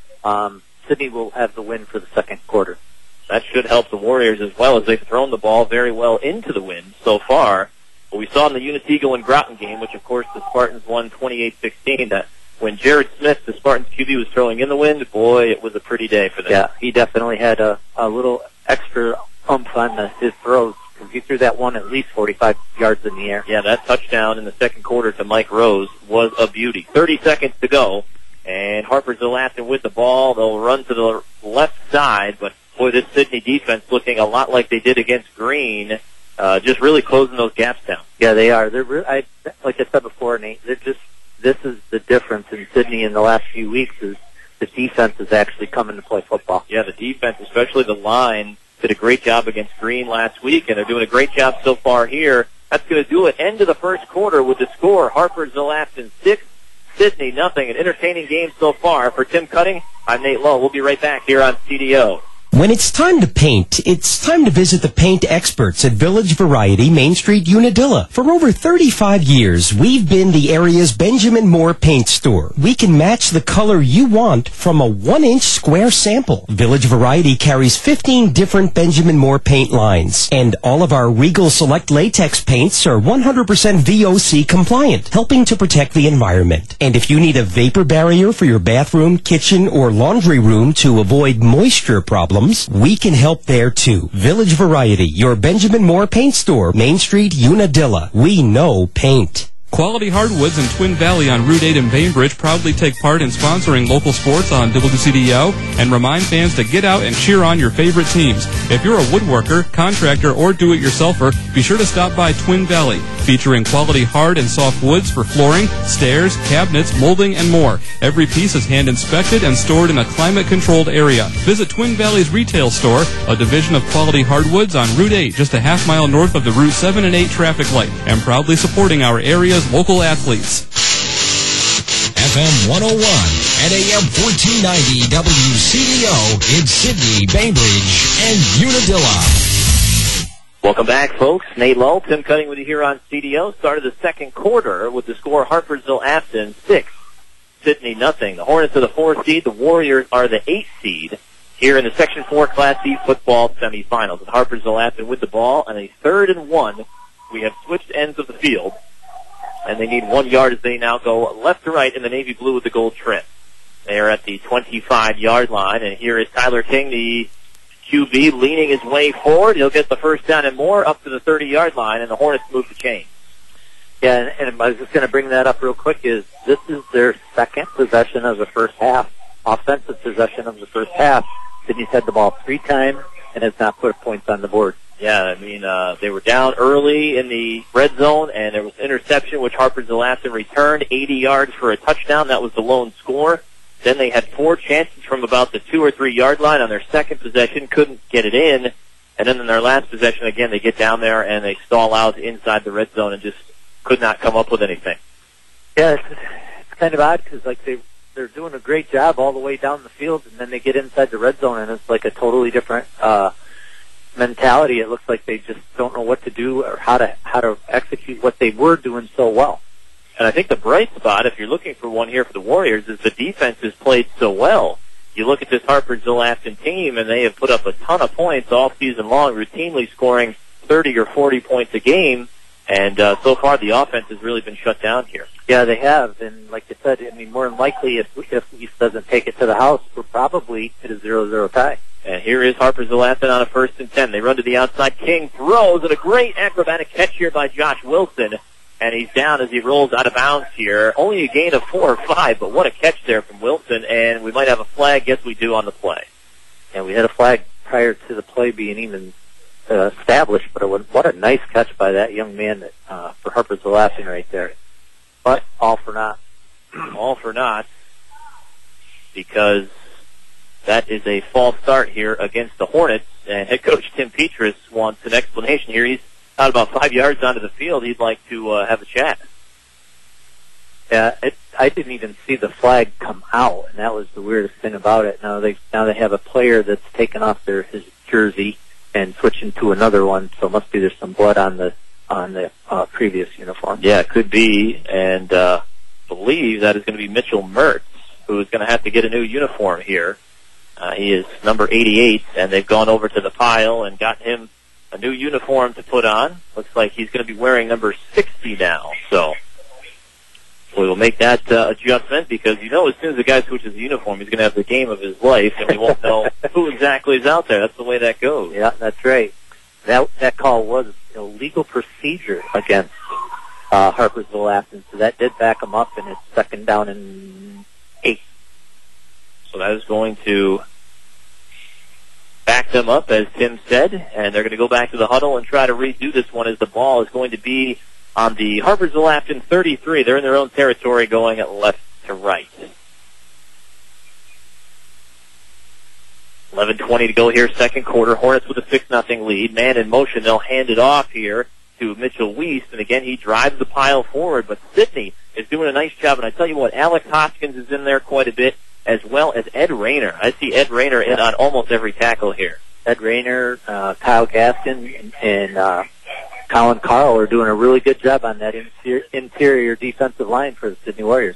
um, Sydney will have the win for the second quarter. That should help the Warriors as well, as they've thrown the ball very well into the wind so far. But we saw in the Unicego and Groton game, which of course the Spartans won twenty-eight sixteen, that when Jared Smith, the Spartans Q B, was throwing in the wind, boy, it was a pretty day for them. Yeah, he definitely had a, a little extra oomph on the, his throws, because he threw that one at least forty-five yards in the air. Yeah, that touchdown in the second quarter to Mike Rose was a beauty. thirty seconds to go, and Harpersville Afton with the ball. They'll run to the left side, but boy, this Sydney defense looking a lot like they did against Green, uh, just really closing those gaps down. Yeah, they are. They're re- I, like I said before, Nate, they're just, this is the difference in Sydney in the last few weeks, is the defense is actually coming to play football. Yeah, the defense, especially the line, did a great job against Green last week, and they're doing a great job so far here. That's going to do it. End of the first quarter with the score, Harpersville Afton six, Sydney nothing. An entertaining game so far. For Tim Cutting, I'm Nate Lowe. We'll be right back here on C D O. When it's time to paint, it's time to visit the paint experts at Village Variety, Main Street, Unadilla. For over thirty-five years, we've been the area's Benjamin Moore paint store. We can match the color you want from a one-inch square sample. Village Variety carries fifteen different Benjamin Moore paint lines, and all of our Regal Select latex paints are one hundred percent V O C compliant, helping to protect the environment. And if you need a vapor barrier for your bathroom, kitchen, or laundry room to avoid moisture problems, we can help there too. Village Variety, your Benjamin Moore paint store, Main Street, Unadilla. We know paint. Quality Hardwoods in Twin Valley on Route eight in Bainbridge proudly take part in sponsoring local sports on W C D O and remind fans to get out and cheer on your favorite teams. If you're a woodworker, contractor, or do-it-yourselfer, be sure to stop by Twin Valley, featuring quality hard and soft woods for flooring, stairs, cabinets, molding, and more. Every piece is hand-inspected and stored in a climate-controlled area. Visit Twin Valley's retail store, a division of Quality Hardwoods on Route eight, just a half mile north of the Route seven and eight traffic light, and proudly supporting our area's local athletes. F M one oh one and A M fourteen ninety W C D O in Sydney, Bainbridge, and Unadilla. Welcome back, folks. Nate Lowe, Tim Cutting with you here on C D O. Started the second quarter with the score Harpersville Afton six, Sydney nothing. The Hornets are the fourth seed. The Warriors are the eighth seed here in the Section four Class C football semifinals. And Harpersville Afton with the ball on a third and one. We have switched ends of the field, and they need one yard as they now go left to right in the navy blue with the gold trim. They are at the twenty-five-yard line, and here is Tyler King, the Q B, leaning his way forward. He'll get the first down and more up to the thirty-yard line, and the Hornets move the chain. Yeah, and, and I was just going to bring that up real quick, is this is their second possession of the first half, offensive possession of the first half. Sydney's had the ball three times and has not put points on the board. Yeah, I mean, uh, they were down early in the red zone, and there was an interception, which Harpersville Afton returned eighty yards for a touchdown. That was the lone score. Then they had four chances from about the two or three yard line on their second possession, couldn't get it in. And then in their last possession, again, they get down there and they stall out inside the red zone and just could not come up with anything. Yeah, it's, it's kind of odd because like they they're doing a great job all the way down the field, and then they get inside the red zone and it's like a totally different uh, mentality. It looks like they just don't know what to do or how to how to execute what they were doing so well. And I think the bright spot, if you're looking for one here for the Warriors, is the defense has played so well. You look at this Harpersville Afton team, and they have put up a ton of points all season long, routinely scoring thirty or forty points a game. And uh, so far, the offense has really been shut down here. Yeah, they have. And like I said, I mean, more than likely, if if East doesn't take it to the house, we're probably at a zero zero tie. And here is Harpersville Afton on a first and ten. They run to the outside. King throws, and a great acrobatic catch here by Josh Wilson. And he's down as he rolls out of bounds here. Only a gain of four or five, but what a catch there from Wilson. And we might have a flag. Yes, we do on the play. And we had a flag prior to the play being even uh, established. But it was, what a nice catch by that young man that, uh, for Harpersville Afton right there. But all for naught. All for naught. Because that is a false start here against the Hornets. And head coach Tim Petrus wants an explanation here. He's out about five yards onto the field. He'd like to uh, have a chat. Yeah, it, I didn't even see the flag come out, and that was the weirdest thing about it. Now they now they have a player that's taken off their his jersey, and switching to another one. So it must be there's some blood on the on the uh, previous uniform. Yeah, it could be, and uh, believe that is going to be Mitchell Mertz, who is going to have to get a new uniform here. Uh, he is number eighty-eight, and they've gone over to the pile and got him a new uniform to put on. Looks like he's going to be wearing number sixty now. So we will make that uh, adjustment, because you know as soon as the guy switches the uniform, he's going to have the game of his life, and we won't know who exactly is out there. That's the way that goes. Yeah, that's right. That that call was illegal procedure against uh, Harpersville Afton, so that did back them up, and it's second down and eight. So that is going to back them up, as Tim said, and they're going to go back to the huddle and try to redo this one, as the ball is going to be on the Harpersville Afton thirty-three. They're in their own territory going at left to right. eleven twenty to go here, second quarter. Hornets with a six nothing lead. Man in motion. They'll hand it off here to Mitchell Wiest, and again, he drives the pile forward, but Sidney is doing a nice job, and I tell you what, Alex Hoskins is in there quite a bit, as well as Ed Rayner. I see Ed Rayner in on almost every tackle here. Ed Rayner, uh, Kyle Gaskin, and uh, Colin Carl are doing a really good job on that inter- interior defensive line for the Sydney Warriors.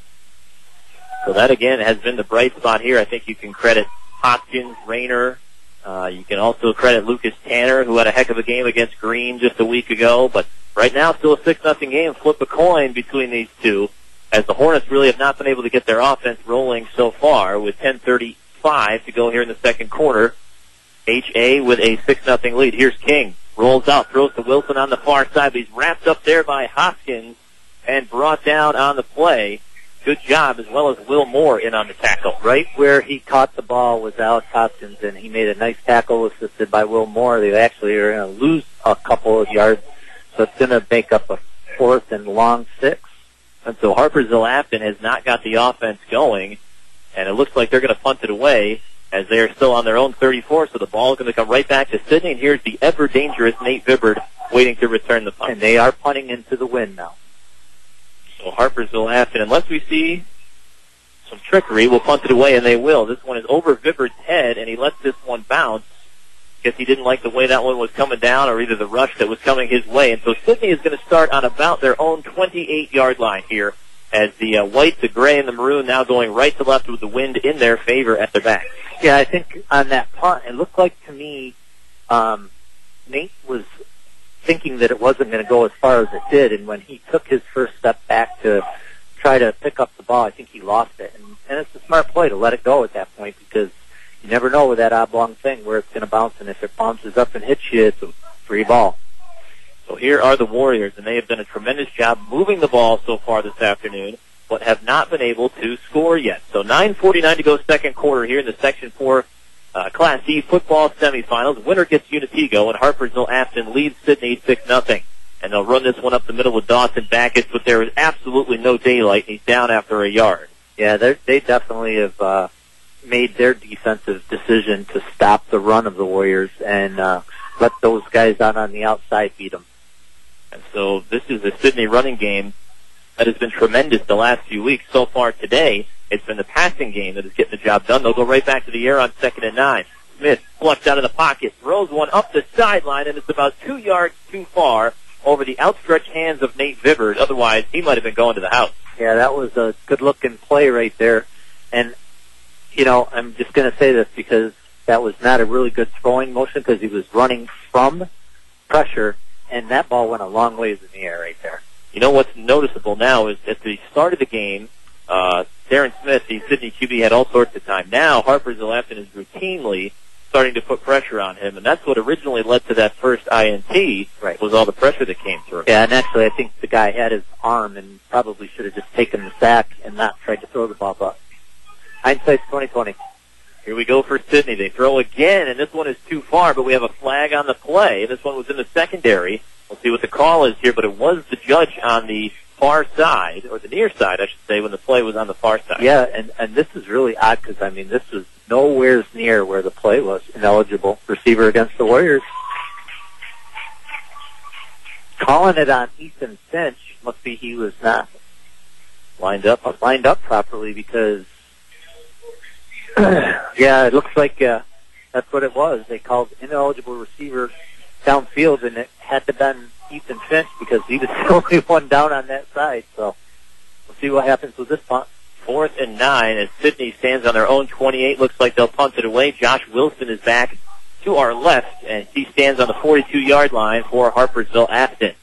So that, again, has been the bright spot here. I think you can credit Hopkins, Rayner. Uh, you can also credit Lucas Tanner, who had a heck of a game against Green just a week ago. But right now, still a six nothing game. Flip a coin between these two, as the Hornets really have not been able to get their offense rolling so far, with ten thirty-five to go here in the second quarter. H A with a six nothing lead. Here's King. Rolls out, throws to Wilson on the far side, but he's wrapped up there by Hoskins and brought down on the play. Good job, as well as Will Moore in on the tackle. Right where he caught the ball was Alex Hoskins, and he made a nice tackle assisted by Will Moore. They actually are going to lose a couple of yards, so it's going to make up a fourth and long six. And so Harpersville Afton has not got the offense going, and it looks like they're going to punt it away, as they are still on their own thirty-four, so the ball is going to come right back to Sidney, and here's the ever-dangerous Nate Vibbard waiting to return the punt. And they are punting into the wind now. So Harpersville Afton, unless we see some trickery, will punt it away, and they will. This one is over Vibbard's head, and he lets this one bounce. Guess he didn't like the way that one was coming down, or either the rush that was coming his way. And so Sidney is going to start on about their own twenty-eight yard line here, as the uh, white, the gray, and the maroon now going right to left with the wind in their favor at their back. Yeah, I think on that punt, it looked like to me um, Nate was thinking that it wasn't going to go as far as it did, and when he took his first step back to try to pick up the ball, I think he lost it. And, and it's a smart play to let it go at that point, because you never know with that oblong thing where it's going to bounce, and if it bounces up and hits you, it's a free ball. So here are the Warriors, and they have done a tremendous job moving the ball so far this afternoon, but have not been able to score yet. So nine forty-nine to go second quarter here in the Section four uh, Class D football semifinals. Winner gets Unitigo, and Harpersville Afton leads Sidney six nothing. And they'll run this one up the middle with Dawson Backus, but there is absolutely no daylight, and he's down after a yard. Yeah, they definitely have uh, made their defensive decision to stop the run of the Warriors and uh, let those guys out on the outside beat them. And so this is a Sidney running game that has been tremendous the last few weeks. So far today, it's been the passing game that is getting the job done. They'll go right back to the air on second and nine. Smith flucks out of the pocket, throws one up the sideline, and it's about two yards too far over the outstretched hands of Nate Vibbard. Otherwise, he might have been going to the house. Yeah, that was a good-looking play right there. And, you know, I'm just going to say this because that was not a really good throwing motion, because he was running from pressure, and that ball went a long ways in the air right there. You know what's noticeable now is at the start of the game, uh, Darren Smith, the Sidney Q B, had all sorts of time. Now Harpersville Afton is routinely starting to put pressure on him, and that's what originally led to that first I N T, right, was all the pressure that came through. Yeah, and actually I think the guy had his arm and probably should have just taken the sack and not tried to throw the ball up. Hindsight's twenty twenty. Here we go for Sidney. They throw again, and this one is too far, but we have a flag on the play. This one was in the secondary. We'll see what the call is here, but it was the judge on the far side, or the near side, I should say, when the play was on the far side. Yeah, and, and this is really odd, because, I mean, this was nowhere near where the play was. Ineligible receiver against the Warriors. Calling it on Ethan Finch, must be he was not lined up, lined up properly, because, yeah, it looks like uh, That's what it was. They called ineligible receiver downfield, and it had to been Ethan Finch because he was the only one down on that side. So we'll see what happens with this punt. Fourth and nine as Sidney stands on their own twenty-eight. Looks like they'll punt it away. Josh Wilson is back to our left, and he stands on the forty-two-yard line for Harpersville Afton.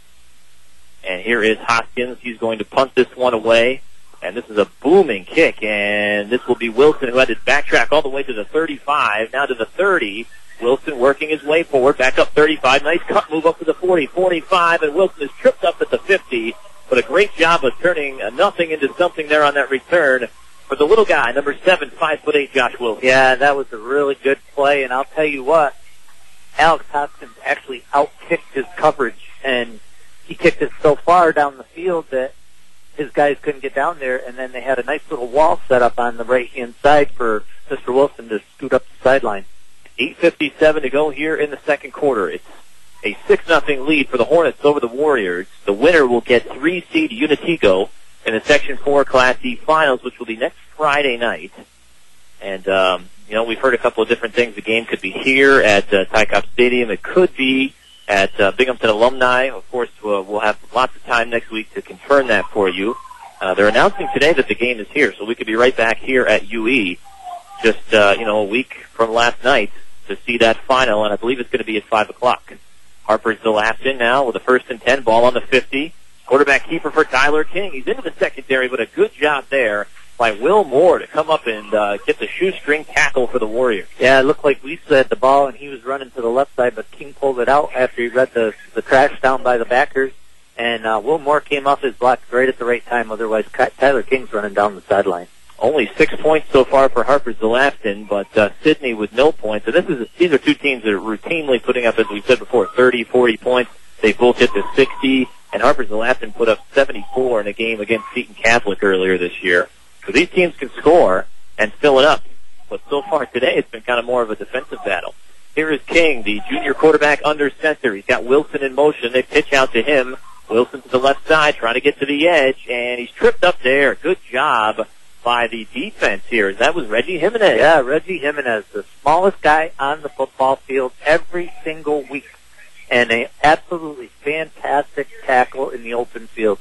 And here is Hoskins. He's going to punt this one away. And this is a booming kick, and this will be Wilson, who had to backtrack all the way to the thirty-five, now to the thirty. Wilson working his way forward, back up thirty-five. Nice cut move up to the forty, forty-five, and Wilson is tripped up at the fifty. But a great job of turning a nothing into something there on that return for the little guy, number seven, five foot eight, Josh Wilson. Yeah, that was a really good play, and I'll tell you what, Alex Hoskins actually outkicked his coverage, and he kicked it so far down the field that his guys couldn't get down there, and then they had a nice little wall set up on the right-hand side for Mister Wilson to scoot up the sideline. eight fifty-seven to go here in the second quarter. It's a six nothing lead for the Hornets over the Warriors. The winner will get three seed Unitigo in the Section four Class D Finals, which will be next Friday night. And, um, you know, we've heard a couple of different things. The game could be here at uh, Ty Cobb Stadium. It could be at uh, Binghamton Alumni. Of course, uh, we'll have lots of time next week to confirm that for you. Uh, they're announcing today that the game is here, so we could be right back here at U E just, uh, you know, a week from last night to see that final, and I believe it's going to be at five o'clock. Harpersville Afton now with a first and ten, ball on the fifty. Quarterback keeper for Tyler King. He's into the secondary, but a good job there by Will Moore to come up and uh, get the shoestring tackle for the Warriors. Yeah, it looked like Lisa had the ball, and he was running to the left side, but King pulled it out after he read the, the crash down by the backers. And uh, Will Moore came off his block right at the right time. Otherwise, Tyler King's running down the sideline. Only six points so far for Harpersville Afton, but uh, Sidney with no points. And this is these are two teams that are routinely putting up, as we said before, thirty, forty points. They both hit the sixty, and Harpersville Afton put up seventy-four in a game against Seton Catholic earlier this year. So these teams can score and fill it up. But so far today, it's been kind of more of a defensive battle. Here is King, the junior quarterback under center. He's got Wilson in motion. They pitch out to him. Wilson to the left side, trying to get to the edge, and he's tripped up there. Good job by the defense here. That was Reggie Jimenez. Yeah, Reggie Jimenez, the smallest guy on the football field every single week, and an absolutely fantastic tackle in the open field.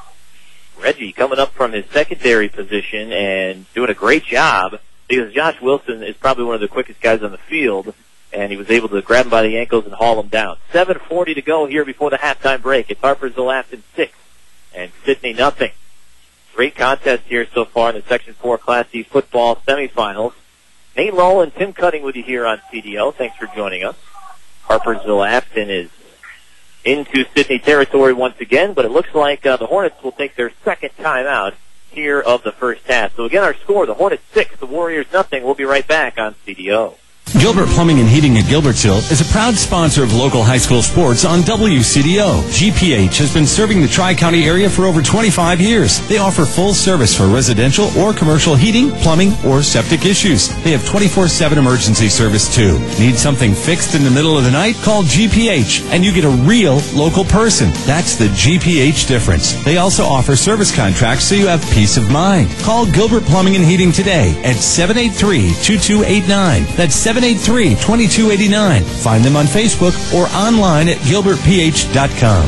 Reggie coming up from his secondary position and doing a great job because Josh Wilson is probably one of the quickest guys on the field, and he was able to grab him by the ankles and haul him down. seven forty to go here before the halftime break. It's Harpersville Afton six and Sidney nothing. Great contest here so far in the Section four Class D football semifinals. Nate Lowell and Tim Cutting with you here on C D L. Thanks for joining us. Harpersville Afton is into Sidney territory once again, but it looks like uh, the Hornets will take their second time out here of the first half. So again, our score, the Hornets six, the Warriors nothing. We'll be right back on C D O. Gilbert Plumbing and Heating in Gilbertsville is a proud sponsor of local high school sports on W C D O. G P H has been serving the Tri-County area for over twenty-five years. They offer full service for residential or commercial heating, plumbing, or septic issues. They have twenty-four seven emergency service too. Need something fixed in the middle of the night? Call G P H and you get a real local person. That's the G P H difference. They also offer service contracts so you have peace of mind. Call Gilbert Plumbing and Heating today at seven eight three, two two eight nine. That's seven eight three, two two eight nine. Find them on Facebook or online at gilbert p h dot com.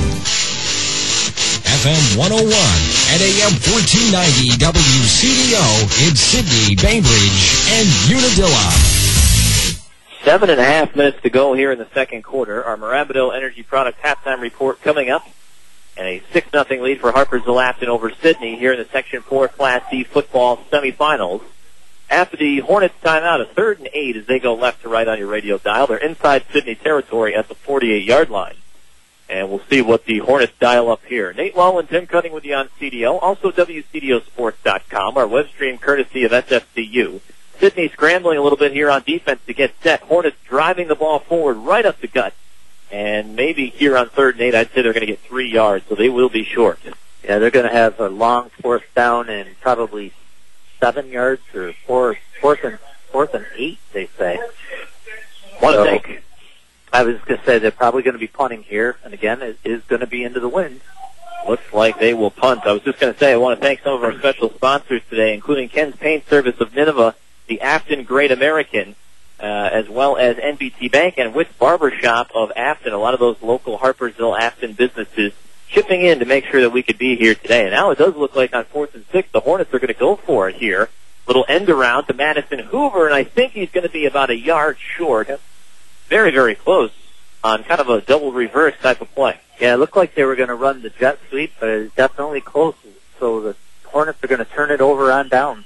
F M one oh one and A M fourteen ninety W C D O in Sidney, Bainbridge, and Unadilla. Seven and a half minutes to go here in the second quarter. Our Mirabito Energy Products halftime report coming up. And a six nothing lead for Harpersville Afton over Sidney here in the Section four Class D football semifinals. After the Hornets timeout, a third and eight as they go left to right on your radio dial. They're inside Sidney territory at the forty-eight-yard line. And we'll see what the Hornets dial up here. Nate Lowell and Tim Cutting with you on C D O. Also W C D O sports dot com, our web stream courtesy of S F C U. Sidney scrambling a little bit here on defense to get set. Hornets driving the ball forward right up the gut. And maybe here on third and eight, I'd say they're going to get three yards, so they will be short. Yeah, they're going to have a long fourth down and probably seven yards or four, fourth and fourth and eight, they say. What do so, you think? I was going to say they're probably going to be punting here, and again, it is going to be into the wind. Looks like they will punt. I was just going to say I want to thank some of our special sponsors today, including Ken's Paint Service of Nineveh, the Afton Great American, uh, as well as N B T Bank and with Barbershop of Afton, a lot of those local Harpersville Afton businesses chipping in to make sure that we could be here today. And now it does look like on fourth and six, the Hornets are going to go for it here. Little end around to Madison Hoover, and I think he's going to be about a yard short. Very, very close on kind of a double reverse type of play. Yeah, it looked like they were going to run the jet sweep, but it's definitely close. So the Hornets are going to turn it over on down.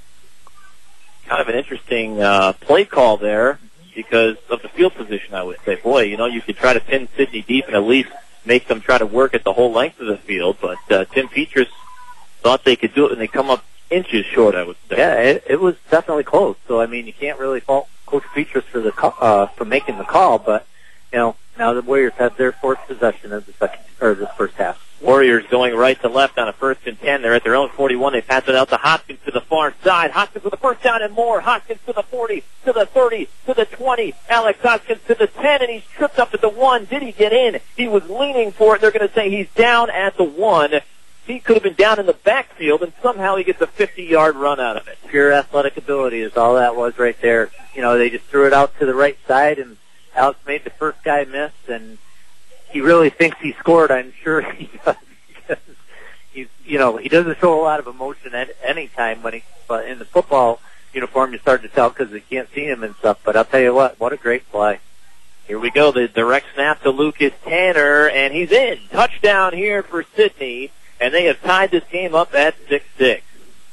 Kind of an interesting uh, play call there because of the field position, I would say. Boy, you know, you could try to pin Sidney deep and at least make them try to work at the whole length of the field, but uh, Tim Petrus thought they could do it, and they come up inches short, I would say. Yeah, it, it was definitely close. So, I mean, you can't really fault Coach Petrus for the call, uh, for making the call, but, you know, now the Warriors have their fourth possession of the second, or the first half. Warriors going right to left on a first and ten. They're at their own forty-one. They pass it out to Hoskins to the far side. Hoskins with the first down and more. Hoskins to the forty, to the thirty, to the twenty. Alex Hoskins to the ten, and he's tripped up at the one. Did he get in? He was leaning for it. They're going to say he's down at the one. He could have been down in the backfield, and somehow he gets a fifty-yard run out of it. Pure athletic ability is all that was right there. You know, they just threw it out to the right side, and Alex made the first guy miss, and he really thinks he scored. I'm sure he does. Because he's, you know, he doesn't show a lot of emotion at any time when he, but in the football uniform, you start to tell because you can't see him and stuff. But I'll tell you what, what a great play. Here we go, the direct snap to Lucas Tanner, and he's in. Touchdown here for Sidney, and they have tied this game up at six six.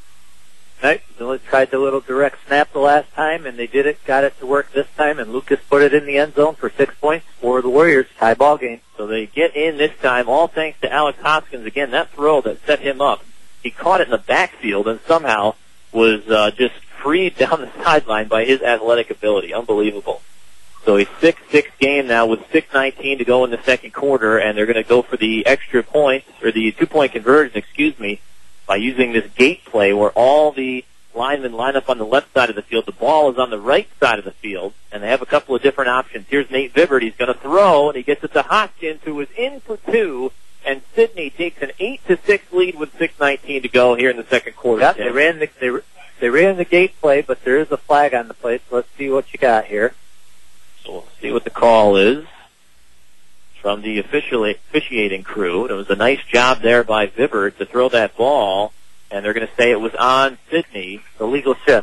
Right, so they tried the little direct snap the last time, and they did it, got it to work this time, and Lucas put it in the end zone for six points for the Warriors. Tie ball game. So they get in this time, all thanks to Alex Hoskins. Again, that throw that set him up, he caught it in the backfield and somehow was uh, just freed down the sideline by his athletic ability. Unbelievable. So a six six game now with six nineteen to go in the second quarter, and they're going to go for the extra point, or the two-point conversion, excuse me, by using this gate play where all the linemen line up on the left side of the field. The ball is on the right side of the field, and they have a couple of different options. Here's Nate Vivert. He's going to throw, and he gets it to Hoskins, who is in for two, and Sidney takes an eight to six lead with six nineteen to go here in the second quarter. Yep, they ran the they, they ran the gate play, but there is a flag on the play, so let's see what you got here. So we'll see what the call is from the officiating crew. It was a nice job there by Vivert to throw that ball, and they're going to say it was on Sidney. The legal shift.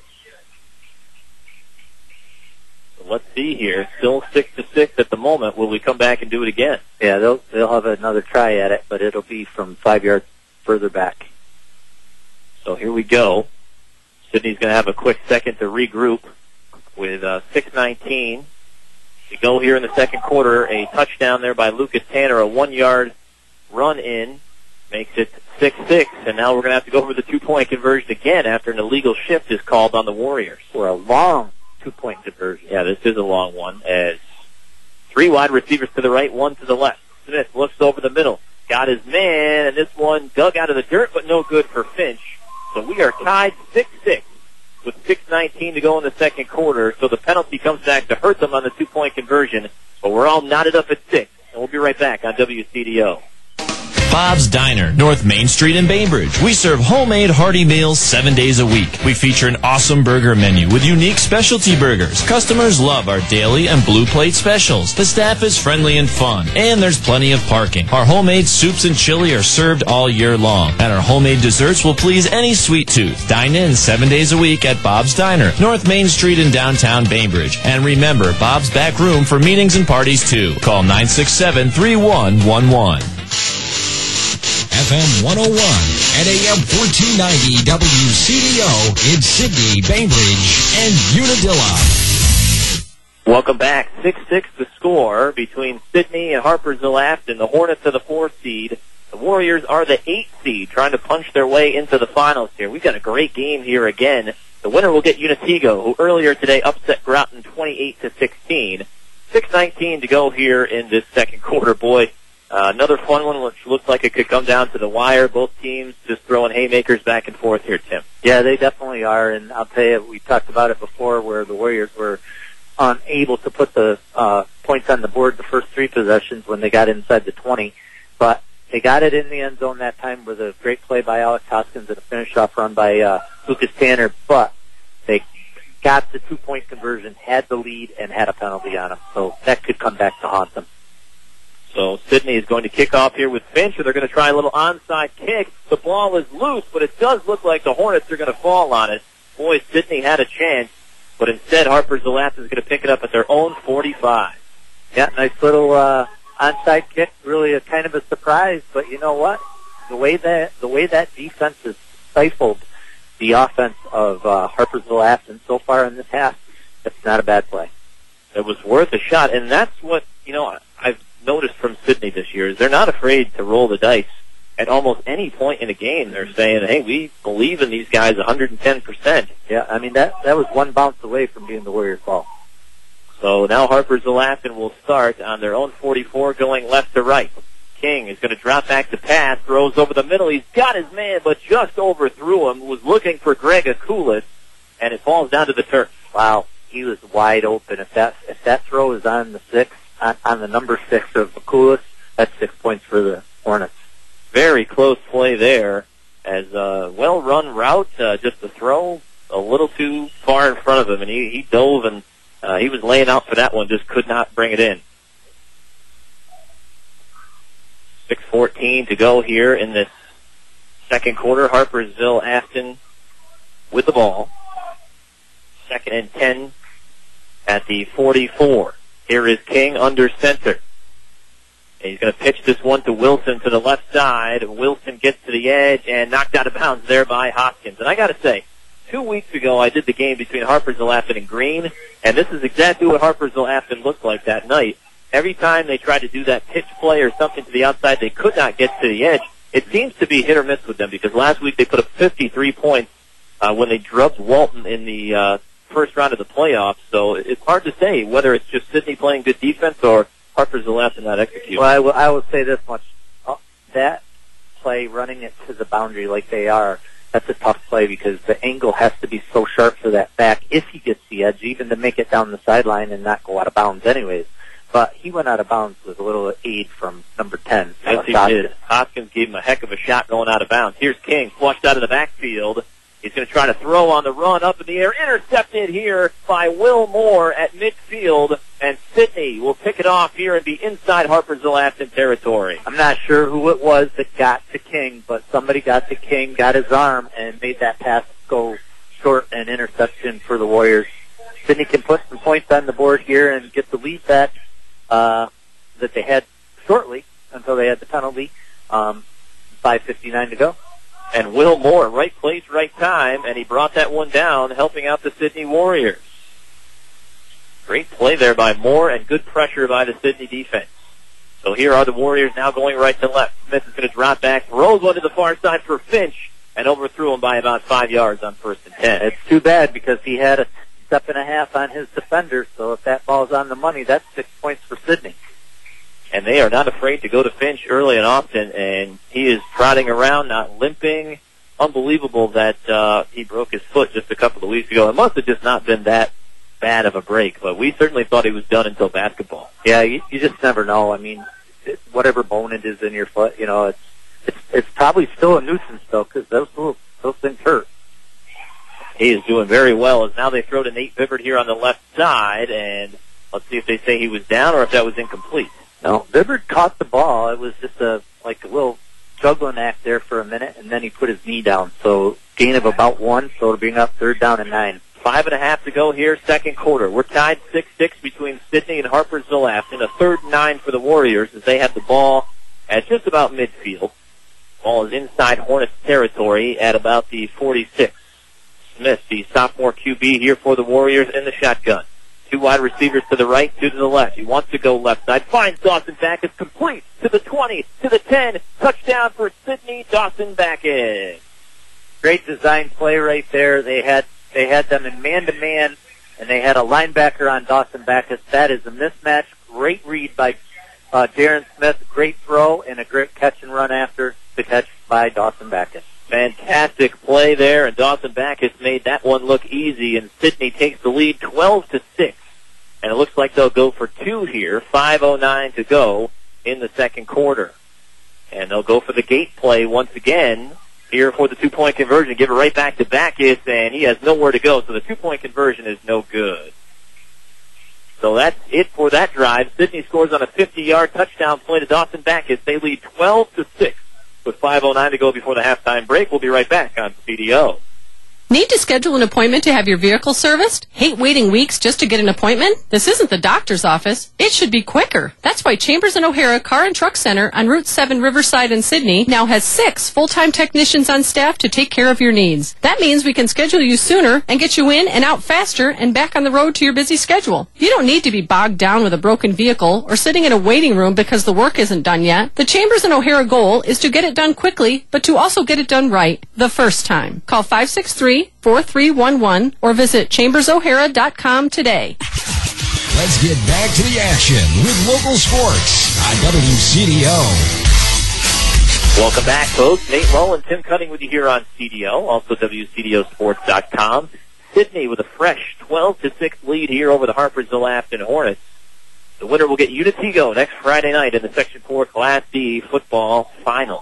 So let's see here. Still six to six at the moment. Will we come back and do it again? Yeah, they'll they'll have another try at it, but it'll be from five yards further back. So here we go. Sidney's going to have a quick second to regroup with uh, six nineteen. To go here in the second quarter, a touchdown there by Lucas Tanner, a one-yard run in, makes it six six, and now we're going to have to go over the two-point conversion again after an illegal shift is called on the Warriors. For a long two-point conversion. Yeah, this is a long one, as three wide receivers to the right, one to the left. Smith looks over the middle, got his man, and this one dug out of the dirt, but no good for Finch. So we are tied six six. With six nineteen to go in the second quarter, so the penalty comes back to hurt them on the two-point conversion, but we're all knotted up at six, and we'll be right back on W C D O. Bob's Diner, North Main Street in Bainbridge. We serve homemade hearty meals seven days a week. We feature an awesome burger menu with unique specialty burgers. Customers love our daily and blue plate specials. The staff is friendly and fun, and there's plenty of parking. Our homemade soups and chili are served all year long, and our homemade desserts will please any sweet tooth. Dine in seven days a week at Bob's Diner, North Main Street in downtown Bainbridge. And remember, Bob's back room for meetings and parties too. Call nine six seven, three one one one. F M one oh one and A M fourteen ninety W C D O in Sidney, Bainbridge, and Unadilla. Welcome back. six six the score between Sidney and Harpersville Afton. The Hornets are the fourth seed. The Warriors are the eighth seed, trying to punch their way into the finals here. We've got a great game here again. The winner will get Unatigo, who earlier today upset Groton twenty-eight to sixteen. six nineteen to go here in this second quarter. Boy, Uh, another fun one, which looks like it could come down to the wire. Both teams just throwing haymakers back and forth here, Tim. Yeah, they definitely are, and I'll tell you, we talked about it before where the Warriors were unable to put the uh, points on the board the first three possessions when they got inside the twenty, but they got it in the end zone that time with a great play by Alex Hoskins and a finish-off run by uh, Lucas Tanner, but they got the two-point conversion, had the lead, and had a penalty on him. So that could come back to haunt them. So Sidney is going to kick off here with Finch, and they're going to try a little onside kick. The ball is loose, but it does look like the Hornets are going to fall on it. Boy, Sidney had a chance, but instead Harper Zalapton is going to pick it up at their own forty-five. Yeah, nice little uh, onside kick. Really a kind of a surprise, but you know what? The way that the way that defense has stifled the offense of uh, Harper Zalapton so far in this half, that's not a bad play. It was worth a shot, and that's what, you know, I've noticed from Sidney this year, is they're not afraid to roll the dice at almost any point in a game. They're saying, hey, we believe in these guys one hundred ten percent. Yeah, I mean, that that was one bounce away from being the Warriors' ball. So now Harper Zalapton will start on their own forty-four, going left to right. King is going to drop back to pass, throws over the middle. He's got his man, but just overthrew him. Was looking for Greg Akulis, and it falls down to the turf. Wow, he was wide open. If that if that throw is on the six, on, on the number six of Akulis, that's six points for the Hornets. Very close play there, as a well-run route, uh, just a throw a little too far in front of him, and he, he dove, and uh, he was laying out for that one, just could not bring it in. six fourteen to go here in this second quarter. Harpersville Afton with the ball. Second and ten at the forty-four. Here is King under center. And he's going to pitch this one to Wilson to the left side. Wilson gets to the edge and knocked out of bounds there by Hopkins. And I got to say, two weeks ago I did the game between Harpersville Afton and Green, and this is exactly what Harpersville Afton looked like that night. Every time they tried to do that pitch play or something to the outside, they could not get to the edge. It seems to be hit or miss with them, because last week they put up fifty-three points uh, when they drubbed Walton in the uh, first round of the playoffs. So it's hard to say whether it's just Sidney playing good defense or Harpersville Afton not executing. Well, I will, I will say this much. That play, running it to the boundary like they are, that's a tough play, because the angle has to be so sharp for that back if he gets the edge, even to make it down the sideline and not go out of bounds anyways. But he went out of bounds with a little aid from number ten. Yes, he did. Hopkins gave him a heck of a shot going out of bounds. Here's King, flushed out of the backfield. He's going to try to throw on the run up in the air. Intercepted here by Will Moore at midfield. And Sidney will pick it off here and be inside Harpersville Afton territory. I'm not sure who it was that got to King, but somebody got to King, got his arm, and made that pass go short, and interception for the Warriors. Sidney can put some points on the board here and get the lead back uh, that they had shortly until they had the penalty. Um, five fifty-nine to go. And Will Moore, right place, right time, and he brought that one down, helping out the Sidney Warriors. Great play there by Moore, and good pressure by the Sidney defense. So here are the Warriors now going right to left. Smith is going to drop back, throws one to the far side for Finch, and overthrew him by about five yards on first and ten. It's too bad, because he had a step and a half on his defender, so if that ball's on the money, that's six points for Sidney. And they are not afraid to go to Finch early and often, and he is trotting around, not limping. Unbelievable that uh, he broke his foot just a couple of weeks ago. It must have just not been that bad of a break, but we certainly thought he was done until basketball. Yeah, you, you just never know. I mean, it, whatever bone it is in your foot, you know, it's it's, it's probably still a nuisance, though, because those, those things hurt. He is doing very well, as now they throw to Nate Vivert here on the left side, and let's see if they say he was down or if that was incomplete. No, Vivert caught the ball. It was just a like a little juggling act there for a minute, and then he put his knee down. So gain of about one, so it'll bring up third down and nine. Five and a half to go here, second quarter. We're tied six six between Sidney and Harpersville Afton. A third and nine for the Warriors as they have the ball at just about midfield. Ball is inside Hornets territory at about the forty-six. Smith, the sophomore Q B here for the Warriors in the shotgun. Two wide receivers to the right, two to the left. He wants to go left side. Finds Dawson Backus, complete to the twenty, to the ten. Touchdown for Sidney. Dawson Backus. Great design play right there. They had they had them in man-to-man, and they had a linebacker on Dawson Backus. That is a mismatch. Great read by uh, Darren Smith. Great throw and a great catch and run after the catch by Dawson Backus. Fantastic play there, and Dawson Backus made that one look easy, and Sidney takes the lead twelve to six. And it looks like they'll go for two here. five oh nine to go in the second quarter. And they'll go for the gate play once again. here for the two-point conversion. Give it right back to Backus, and he has nowhere to go, so the two-point conversion is no good. So that's it for that drive. Sidney scores on a fifty-yard touchdown play to Dawson Backus. They lead twelve to six with five oh nine to go before the halftime break. We'll be right back on C D O. Need to schedule an appointment to have your vehicle serviced? Hate waiting weeks just to get an appointment? This isn't the doctor's office. It should be quicker. That's why Chambers and O'Hara Car and Truck Center on Route seven Riverside in Sydney now has six full-time technicians on staff to take care of your needs. That means we can schedule you sooner and get you in and out faster and back on the road to your busy schedule. You don't need to be bogged down with a broken vehicle or sitting in a waiting room because the work isn't done yet. The Chambers and O'Hara goal is to get it done quickly, but to also get it done right the first time. Call five six three, four three one one or visit chambers o'hara dot com today. Let's get back to the action with local sports on W C D O. Welcome back, folks. Nate Lowe and Tim Cutting with you here on C D O, also W C D O sports dot com. Sydney with a fresh twelve to six lead here over the Harpersville Afton Hornets. The winner will get Unitego next Friday night in the Section four Class D football final.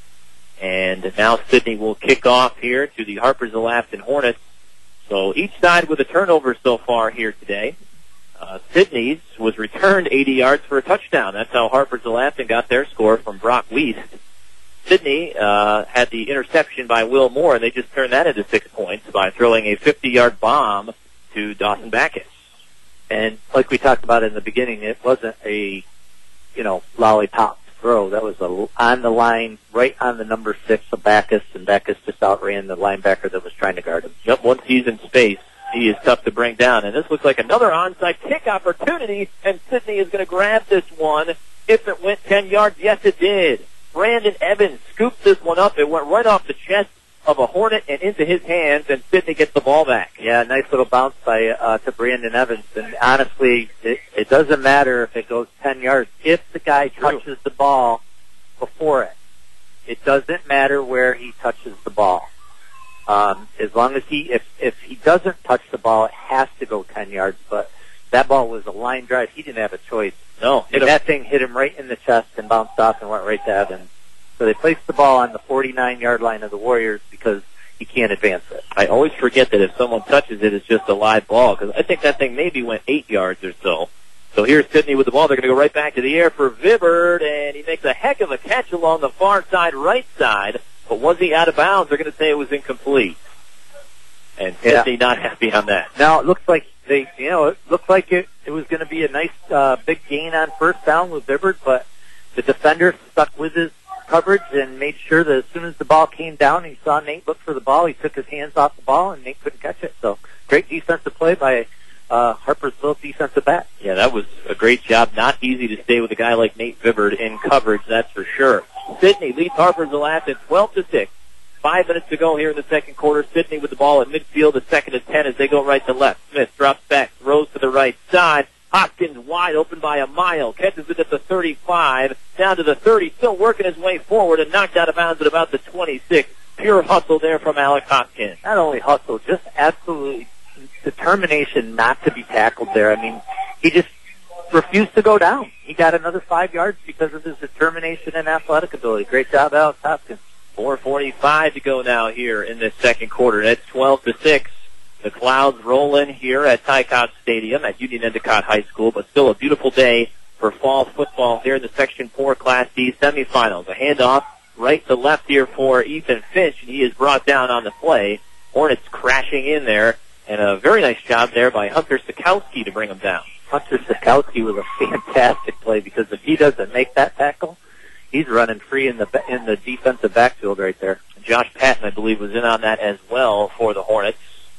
And now Sydney will kick off here to the Harpersville Afton Hornets. So each side with a turnover so far here today. Uh, Sydney's was returned eighty yards for a touchdown. That's how Harpersville Afton got their score from Brock Wiest. Sydney uh, had the interception by Will Moore, and they just turned that into six points by throwing a fifty-yard bomb to Dawson Backus. And like we talked about in the beginning, it wasn't a, you know, lollipop throw. That was a, on the line, right on the number six of Backus, and Backus just outran the linebacker that was trying to guard him. Yep, once he's in space, he is tough to bring down. And this looks like another onside kick opportunity, and Sydney is going to grab this one. If it went ten yards, yes, it did. Brandon Evans scooped this one up. It went right off the chest of a Hornet and into his hands, and Sydney gets the ball back. Yeah, nice little bounce by uh, to Brandon Evans. And honestly, it, it doesn't matter if it goes ten yards. If the guy True. touches the ball before it, it doesn't matter where he touches the ball. Um, as long as he, if if he doesn't touch the ball, it has to go ten yards. But that ball was a line drive. He didn't have a choice. No, and that thing hit him right in the chest and bounced off and went right to Evans. So they placed the ball on the forty-nine-yard line of the Warriors because he can't advance it. I always forget that if someone touches it, it's just a live ball, because I think that thing maybe went eight yards or so. So here's Sydney with the ball. They're going to go right back to the air for Vibbard, and he makes a heck of a catch along the far side, right side. But was he out of bounds? They're going to say it was incomplete. And Sydney yeah. not happy on that. Now it looks like they, you know, it looked like it, it was going to be a nice uh, big gain on first down with Vibbard, but the defender stuck with his coverage and made sure that as soon as the ball came down, he saw Nate look for the ball. He took his hands off the ball, and Nate couldn't catch it. So great defensive play by uh, Harpersville defensive back. Yeah, that was a great job. Not easy to stay with a guy like Nate Vibbard in coverage, that's for sure. Sydney leads Harpersville Afton twelve to six. Five minutes to go here in the second quarter. Sydney with the ball at midfield, the second and ten as they go right to left. Smith drops back, throws to the right side. Hopkins wide open by a mile. Catches it at the thirty-five, down to the thirty, still working his way forward and knocked out of bounds at about the twenty-six. Pure hustle there from Alex Hopkins. Not only hustle, just absolutely determination not to be tackled there. I mean, he just refused to go down. He got another five yards because of his determination and athletic ability. Great job, Alex Hopkins. four forty-five to go now here in this second quarter. It's twelve to six. The clouds roll in here at Tycott Stadium at Union Endicott High School, but still a beautiful day for fall football here in the Section four Class D semifinals. A handoff right to left here for Ethan Finch, and he is brought down on the play. Hornets crashing in there, and a very nice job there by Hunter Sikowski to bring him down. Hunter Sikowski was a fantastic play, because if he doesn't make that tackle, he's running free in the in the defensive backfield right there. Josh Patton, I believe, was in on that as well for the Hornets.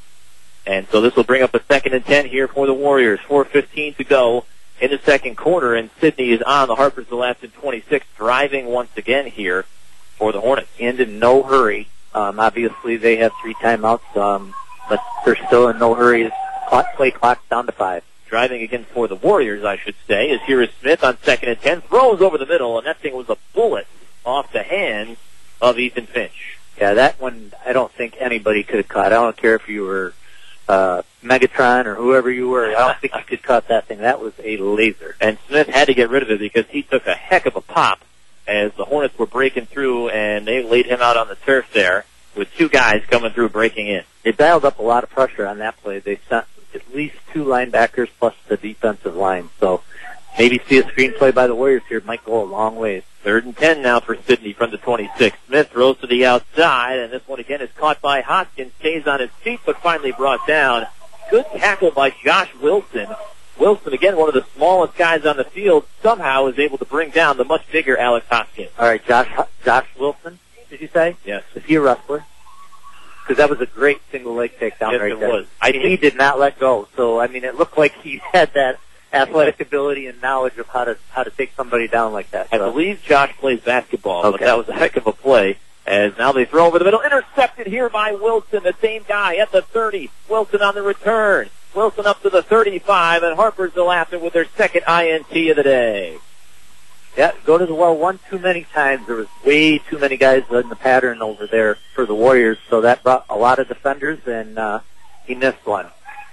And so this will bring up a second and ten here for the Warriors. four fifteen to go in the second quarter, and Sydney is on the Harpersville Afton twenty-six, driving once again here for the Hornets. And in no hurry. Um, obviously, they have three timeouts, um, but they're still in no hurry. Clock, play clock's down to five. Driving again for the Warriors, I should say, is here is Smith on second and ten, throws over the middle, and that thing was a bullet off the hands of Ethan Finch. Yeah, that one I don't think anybody could have caught. I don't care if you were uh, Megatron or whoever you were. I don't think you could cut that thing. That was a laser. And Smith had to get rid of it because he took a heck of a pop as the Hornets were breaking through, and they laid him out on the turf there with two guys coming through breaking in. They dialed up a lot of pressure on that play. They sent at least two linebackers plus the defensive line. So maybe see a screenplay by the Warriors here might go a long ways. Third and ten now for Sidney from the twenty-six. Smith throws to the outside, and this one again is caught by Hoskins. Stays on his feet, but finally brought down. Good tackle by Josh Wilson. Wilson, again, one of the smallest guys on the field, somehow is able to bring down the much bigger Alex Hoskins. All right, Josh Josh Wilson, did you say? Yes. Is he a wrestler? Because that was a great single leg takedown yes, right it there. Was. I, he did not let go. So, I mean, it looked like he had that athletic ability and knowledge of how to how to take somebody down like that. I so. believe Josh plays basketball, okay. but that was a heck of a play. As now they throw over the middle. Intercepted here by Wilson, the same guy at the thirty. Wilson on the return. Wilson up to the thirty-five, and Harpersville after with their second I N T of the day. Yeah, go to the well one too many times. There was way too many guys in the pattern over there for the Warriors, so that brought a lot of defenders, and uh, he missed one.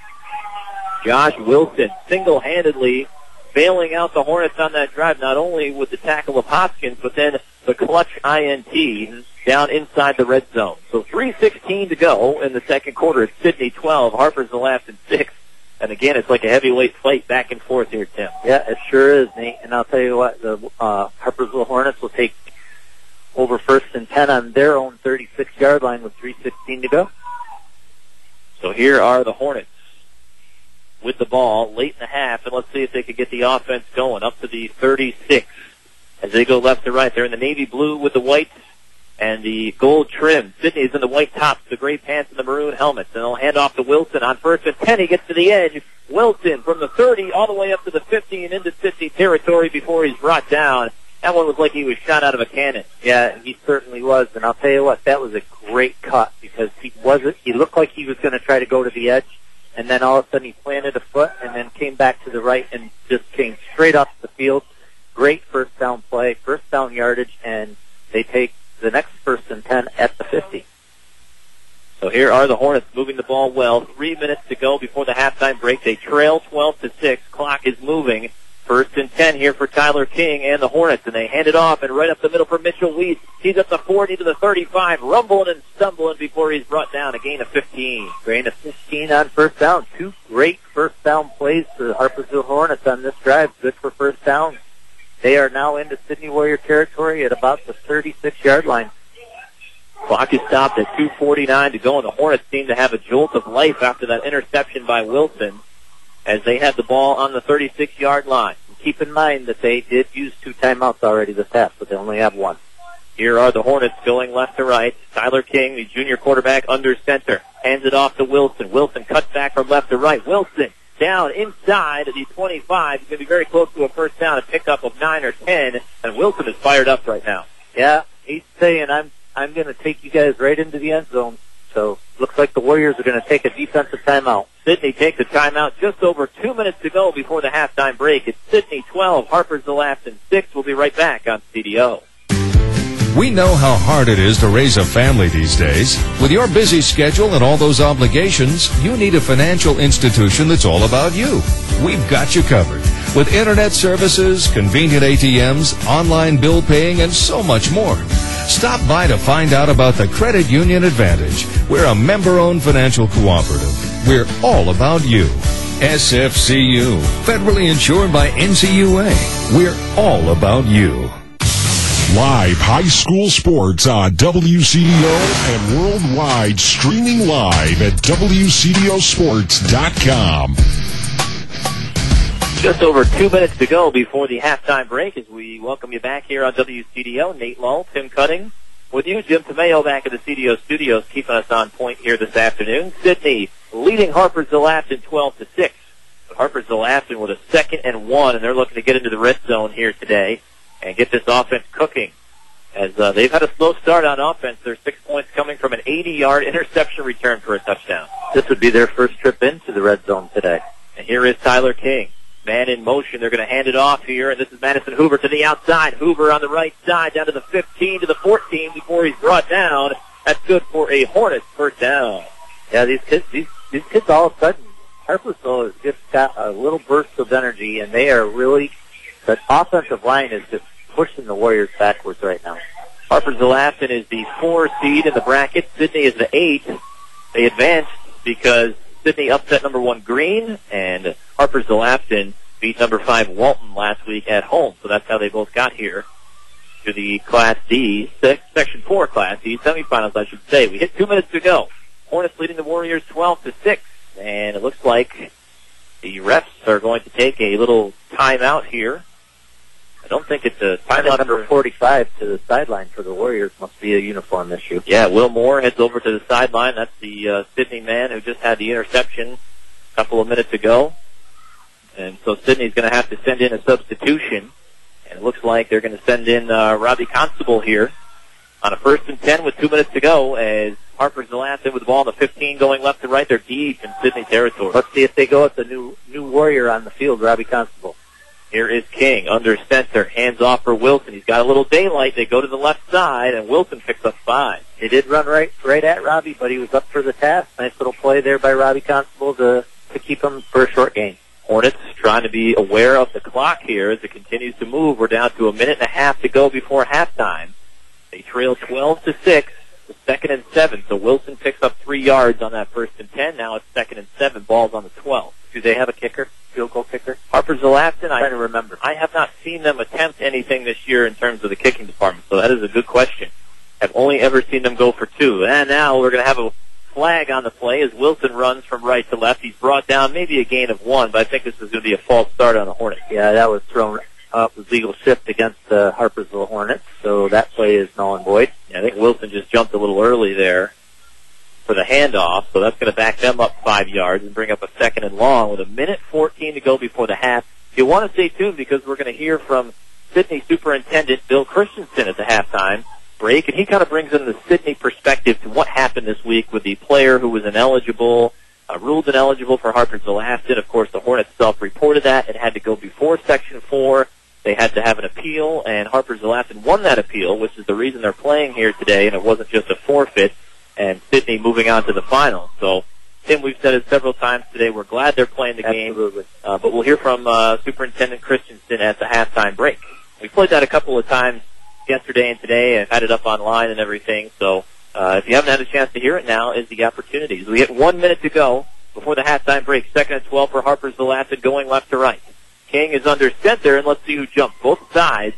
Josh Wilson single-handedly bailing out the Hornets on that drive, not only with the tackle of Hoskins, but then the clutch I N T down inside the red zone. So three sixteen to go in the second quarter. It's Sidney twelve, Harpersville Afton six. And again, it's like a heavyweight fight back and forth here, Tim. Yeah, it sure is, Nate. And I'll tell you what, the uh, Harpersville Hornets will take over first and ten on their own thirty-six-yard line with three sixteen to go. So here are the Hornets with the ball late in the half, and let's see if they can get the offense going up to the thirty-six. As they go left to right, they're in the navy blue with the white and the gold trim. Sidney's in the white tops, the gray pants, and the maroon helmets. And they'll hand off to Wilson on first and ten. He gets to the edge. Wilson from the thirty all the way up to the fifty and into fifty territory before he's brought down. That one was like he was shot out of a cannon. Yeah, he certainly was. And I'll tell you what, that was a great cut because he wasn't. He looked like he was going to try to go to the edge, and then all of a sudden he planted a foot and then came back to the right and just came straight off the field. Great first down play, first down yardage, and they take the next first and ten at the fifty. So here are the Hornets moving the ball well. Three minutes to go before the halftime break. They trail twelve to six. Clock is moving. First and ten here for Tyler King and the Hornets, and they hand it off and right up the middle for Mitchell Weiss. He's at the forty to the thirty-five, rumbling and stumbling before he's brought down. A gain of fifteen. Gain of fifteen on first down. Two great first down plays for the Harpersville Hornets on this drive. Good for first down. They are now into Sidney Warrior territory at about the thirty-six-yard line. Clock is stopped at two forty-nine to go, and the Hornets seem to have a jolt of life after that interception by Wilson as they have the ball on the thirty-six-yard line. Keep in mind that they did use two timeouts already this half, but they only have one. Here are the Hornets going left to right. Tyler King, the junior quarterback, under center. Hands it off to Wilson. Wilson cuts back from left to right. Wilson down inside the twenty-five. He's going to be very close to a first down, a pickup of nine or ten, and Wilson is fired up right now. Yeah, he's saying, I'm I'm going to take you guys right into the end zone. So looks like the Warriors are going to take a defensive timeout. Sidney takes a timeout just over two minutes to go before the halftime break. It's Sidney twelve, Harpersville Afton six. We'll be right back on C D O. We know how hard it is to raise a family these days. With your busy schedule and all those obligations, you need a financial institution that's all about you. We've got you covered. With internet services, convenient A T Ms, online bill paying, and so much more. Stop by to find out about the Credit Union Advantage. We're a member-owned financial cooperative. We're all about you. S F C U, federally insured by N C U A. We're all about you. Live high school sports on W C D O and worldwide streaming live at W C D O sports dot com. Just over two minutes to go before the halftime break as we welcome you back here on W C D O. Nate Lull, Tim Cutting with you. Jim Tomeo back at the C D O studios keeping us on point here this afternoon. Sidney leading Harpersville Afton twelve to six. But Harpersville Afton with a second and one, and they're looking to get into the red zone here today and get this offense cooking. As uh, they've had a slow start on offense, there's six points coming from an eighty-yard interception return for a touchdown. This would be their first trip into the red zone today. And here is Tyler King. Man in motion. They're going to hand it off here, and this is Madison Hoover to the outside. Hoover on the right side, down to the fifteen, to the fourteen before he's brought down. That's good for a Hornets first down. Yeah, these kids, these, these kids all of a sudden, Harpersville has just got a little burst of energy, and they are really, the offensive line is just pushing the Warriors backwards right now. Harper-Zalafton is the four seed in the bracket. Sidney is the eight. They advanced because Sidney upset number one Green, and Harper-Zalafton beat number five Walton last week at home. So that's how they both got here to the Class D, six, Section four Class D semifinals, I should say. We hit two minutes to go. Hornets leading the Warriors twelve to six, and it looks like the refs are going to take a little timeout here. I don't think it's a timeout. Number forty-five to the sideline for the Warriors. Must be a uniform issue. Yeah, Will Moore heads over to the sideline. That's the uh, Sidney man who just had the interception a couple of minutes ago. And so Sidney's going to have to send in a substitution. And it looks like they're going to send in uh, Robbie Constable here on a first and ten with two minutes to go as Harper-Zalafton with the ball on the fifteen going left to right. They're deep in Sidney territory. Let's see if they go with the new new Warrior on the field, Robbie Constable. Here is King under center. Hands off for Wilson. He's got a little daylight. They go to the left side, and Wilson picks up five. He did run right right at Robbie, but he was up for the task. Nice little play there by Robbie Constable to, to keep him for a short game. Hornets trying to be aware of the clock here as it continues to move. We're down to a minute and a half to go before halftime. They trail twelve to six, the second and seven. So Wilson picks up three yards on that first and ten. Now it's second and seven, balls on the twelve. Do they have a kicker? Field goal kicker? Harper-Zalafton, I trying to remember. I have not seen them attempt anything this year in terms of the kicking department, so that is a good question. I've only ever seen them go for two. And now we're going to have a flag on the play as Wilson runs from right to left. He's brought down maybe a gain of one, but I think this is going to be a false start on the Hornets. Yeah, that was thrown up with legal shift against the Harpersville Hornets, so that play is null and void. Yeah, I think Wilson just jumped a little early there for the handoff, so that's going to back them up five yards and bring up a second and long with a minute fourteen to go before the half. You'll want to stay tuned because we're going to hear from Sidney Superintendent Bill Christensen at the halftime break, and he kind of brings in the Sidney perspective to what happened this week with the player who was ineligible, uh, ruled ineligible for Harper-Zalafton. Of course, the Hornets self-reported that. It had to go before Section four. They had to have an appeal, and Harper-Zalafton won that appeal, which is the reason they're playing here today, and it wasn't just a forfeit. And Sidney moving on to the final. So, Tim, we've said it several times today. We're glad they're playing the Absolutely. game. Uh, but we'll hear from uh, Superintendent Christensen at the halftime break. We played that a couple of times yesterday and today and had it up online and everything. So uh, if you haven't had a chance to hear it, now is the opportunity. We get one minute to go before the halftime break. Second and twelve for Harper-Zalafton going left to right. King is under center, and let's see who jumps. Both sides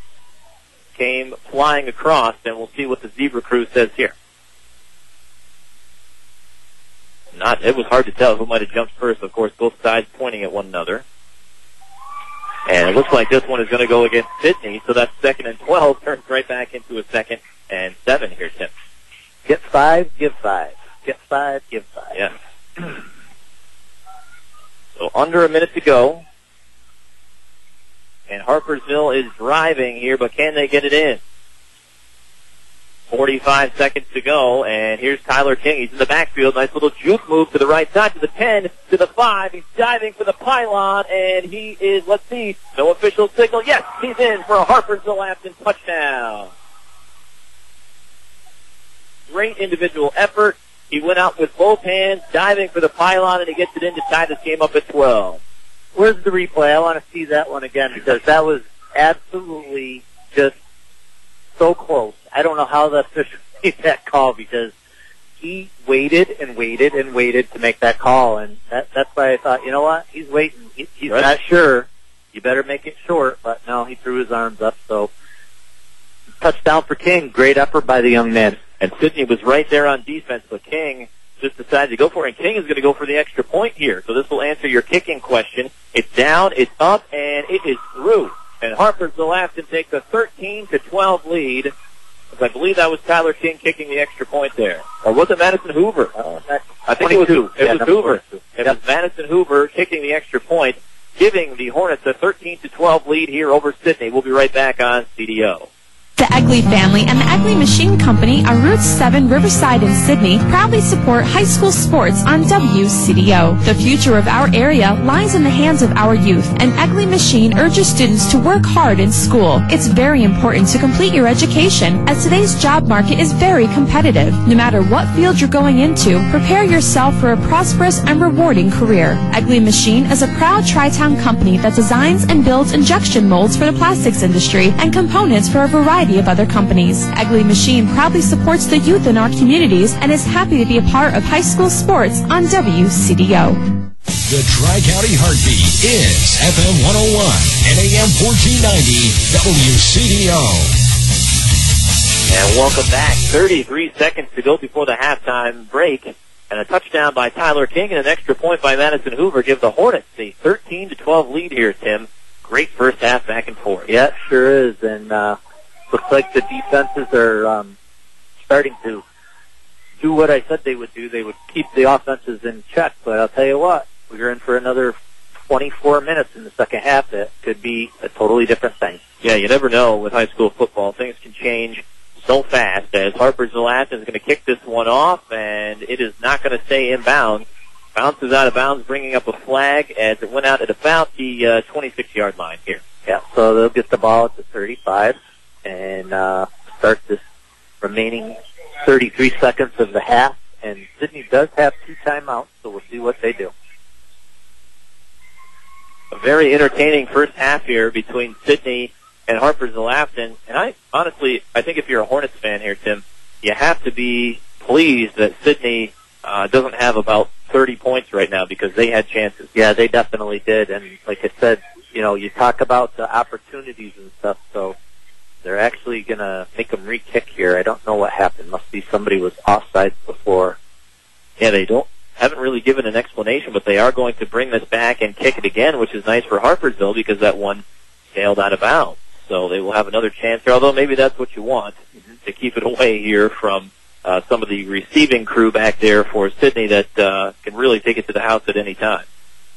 came flying across, and we'll see what the Zebra crew says here. Not, it was hard to tell who might have jumped first. Of course, both sides pointing at one another. And it looks like this one is going to go against Sidney, so that's second and twelve, turns right back into a second and seven here, Tim. Get five, give five. Get five, give five. Yeah. So under a minute to go. And Harpersville is driving here, but can they get it in? forty-five seconds to go, and here's Tyler King. He's in the backfield. Nice little juke move to the right side, to the ten, to the five. He's diving for the pylon, and he is, let's see, no official signal. Yes, he's in for a Harper-Zalafton touchdown. Great individual effort. He went out with both hands, diving for the pylon, and he gets it in to tie this game up at twelve. Where's the replay? I want to see that one again because that was absolutely just so close. I don't know how the official made that call because he waited and waited and waited to make that call, and that, that's why I thought, you know what, he's waiting. He, he's right. Not sure. You better make it short, but no, he threw his arms up. So touchdown for King. Great effort by the young man. And Sidney was right there on defense, but King just decided to go for it, and King is going to go for the extra point here. So this will answer your kicking question. It's down, it's up, and it is through. And Harper-Zalafton takes a thirteen to twelve lead. I believe that was Tyler King kicking the extra point there. Or was it Madison Hoover? Uh, I think it was, it yeah, was Hoover. twenty-two. It yep. was Madison Hoover kicking the extra point, giving the Hornets a thirteen to twelve lead here over Sidney. We'll be right back on C D O. The Egley family and the Egley Machine Company on Route seven Riverside in Sydney proudly support high school sports on W C D O. The future of our area lies in the hands of our youth, and Egley Machine urges students to work hard in school. It's very important to complete your education, as today's job market is very competitive. No matter what field you're going into, prepare yourself for a prosperous and rewarding career. Egley Machine is a proud Tri-Town company that designs and builds injection molds for the plastics industry and components for a variety of other companies. Egley Machine proudly supports the youth in our communities and is happy to be a part of high school sports on W C D O. The Tri-County Heartbeat is F M one oh one and A M fourteen ninety W C D O. And welcome back. thirty-three seconds to go before the halftime break. And a touchdown by Tyler King and an extra point by Madison Hoover give the Hornets a thirteen to twelve lead here, Tim. Great first half back and forth. Yeah, it sure is. And uh, looks like the defenses are um, starting to do what I said they would do. They would keep the offenses in check. But I'll tell you what, we're in for another twenty-four minutes in the second half. That could be a totally different thing. Yeah, you never know with high school football. Things can change so fast, as Harpersville Athens is going to kick this one off, and it is not going to stay inbounds. Bounces out of bounds, bringing up a flag as it went out at about the uh, twenty-six-yard line here. Yeah, so they'll get the ball at the thirty-five and uh, start this remaining thirty-three seconds of the half. And Sydney does have two timeouts, so we'll see what they do. A very entertaining first half here between Sydney and Harpersville Athens. And I honestly, I think if you're a Hornets fan here, Tim, you have to be pleased that Sydney uh, doesn't have about thirty points right now, because they had chances. Yeah, they definitely did. And like I said, you know, you talk about the opportunities and stuff, so they're actually going to make them re-kick here. I don't know what happened. Must be somebody was offside before. Yeah, they don't haven't really given an explanation, but they are going to bring this back and kick it again, which is nice for Harpersville because that one sailed out of bounds. So they will have another chance here, although maybe that's what you want, mm-hmm. to keep it away here from uh, some of the receiving crew back there for Sydney that uh, can really take it to the house at any time.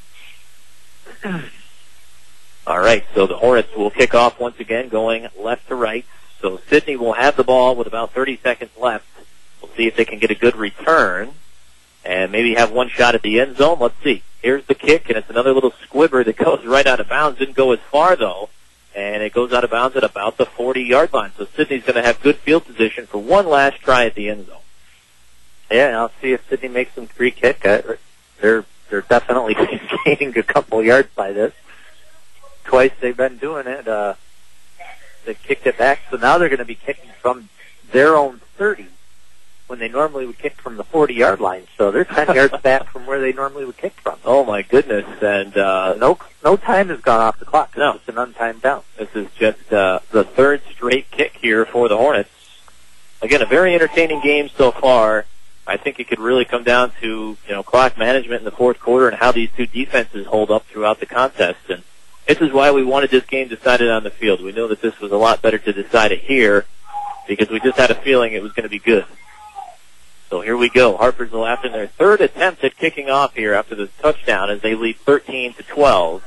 All right, so the Hornets will kick off once again, going left to right. So Sydney will have the ball with about thirty seconds left. We'll see if they can get a good return and maybe have one shot at the end zone. Let's see. Here's the kick, and it's another little squibber that goes right out of bounds. Didn't go as far, though, and it goes out of bounds at about the forty-yard line. So Sydney's going to have good field position for one last try at the end zone. Yeah, and I'll see if Sydney makes some free kick. They're they're definitely gaining a couple yards by this. Twice they've been doing it. Uh, they kicked it back, so now they're going to be kicking from their own thirty when they normally would kick from the forty-yard line. So they're ten yards back from where they normally would kick from. Oh, my goodness. And uh, no no time has gone off the clock. No. It's an untimed down. This is just uh, the third straight kick here for the Hornets. Again, a very entertaining game so far. I think it could really come down to, you know, clock management in the fourth quarter and how these two defenses hold up throughout the contest. And this is why we wanted this game decided on the field. We know that this was a lot better to decide it here because we just had a feeling it was going to be good. So here we go. Harpersville after their third attempt at kicking off here after the touchdown as they lead thirteen to twelve.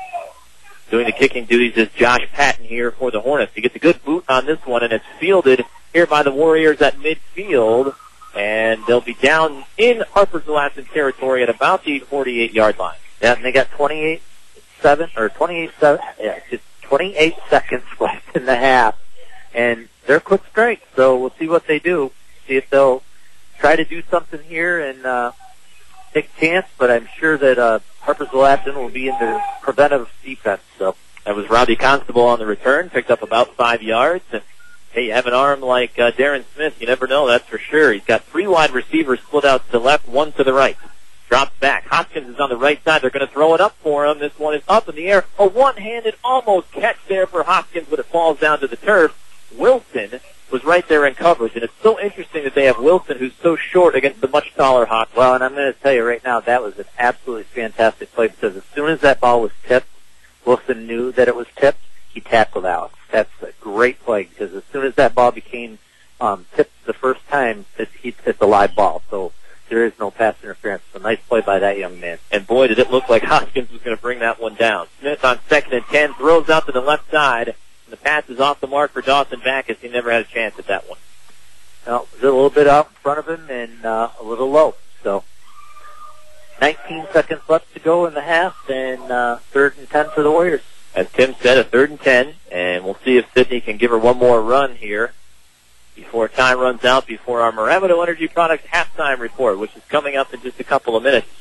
Doing the kicking duties is Josh Patton here for the Hornets. He gets a good boot on this one, and it's fielded here by the Warriors at midfield. And they'll be down in Harpersville Athens territory at about the forty-eight-yard line. Yeah, and they got twenty-eight seven or twenty-eight seven, yeah, just twenty-eight seconds left in the half, and they're quick strike. So we'll see what they do. See if they'll try to do something here and uh, take a chance. But I'm sure that uh, Harpersville Athens will be in the preventive defense. So that was Robbie Constable on the return, picked up about five yards. And hey, you have an arm like uh, Darren Smith, you never know, that's for sure. He's got three wide receivers split out to the left, one to the right. Drops back. Hoskins is on the right side. They're going to throw it up for him. This one is up in the air. A one-handed almost catch there for Hoskins, but it falls down to the turf. Wilson was right there in coverage, and it's so interesting that they have Wilson, who's so short, against the much taller Hoskins. Well, and I'm going to tell you right now, that was an absolutely fantastic play because as soon as that ball was tipped, Wilson knew that it was tipped. He tackled Alex. That's a great play because as soon as that ball became um, tipped the first time, it, he, it's a live ball. So there is no pass interference. So nice play by that young man. And boy, did it look like Hoskins was going to bring that one down. Smith on second and ten throws out to the left side. And the pass is off the mark for Dawson Backus. He never had a chance at that one. Well, it was a little bit out in front of him and uh, a little low. So nineteen seconds left to go in the half, and uh, third and ten for the Warriors. As Tim said, a third and ten, and we'll see if Sydney can give her one more run here before time runs out, before our Moravito Energy Products halftime report, which is coming up in just a couple of minutes,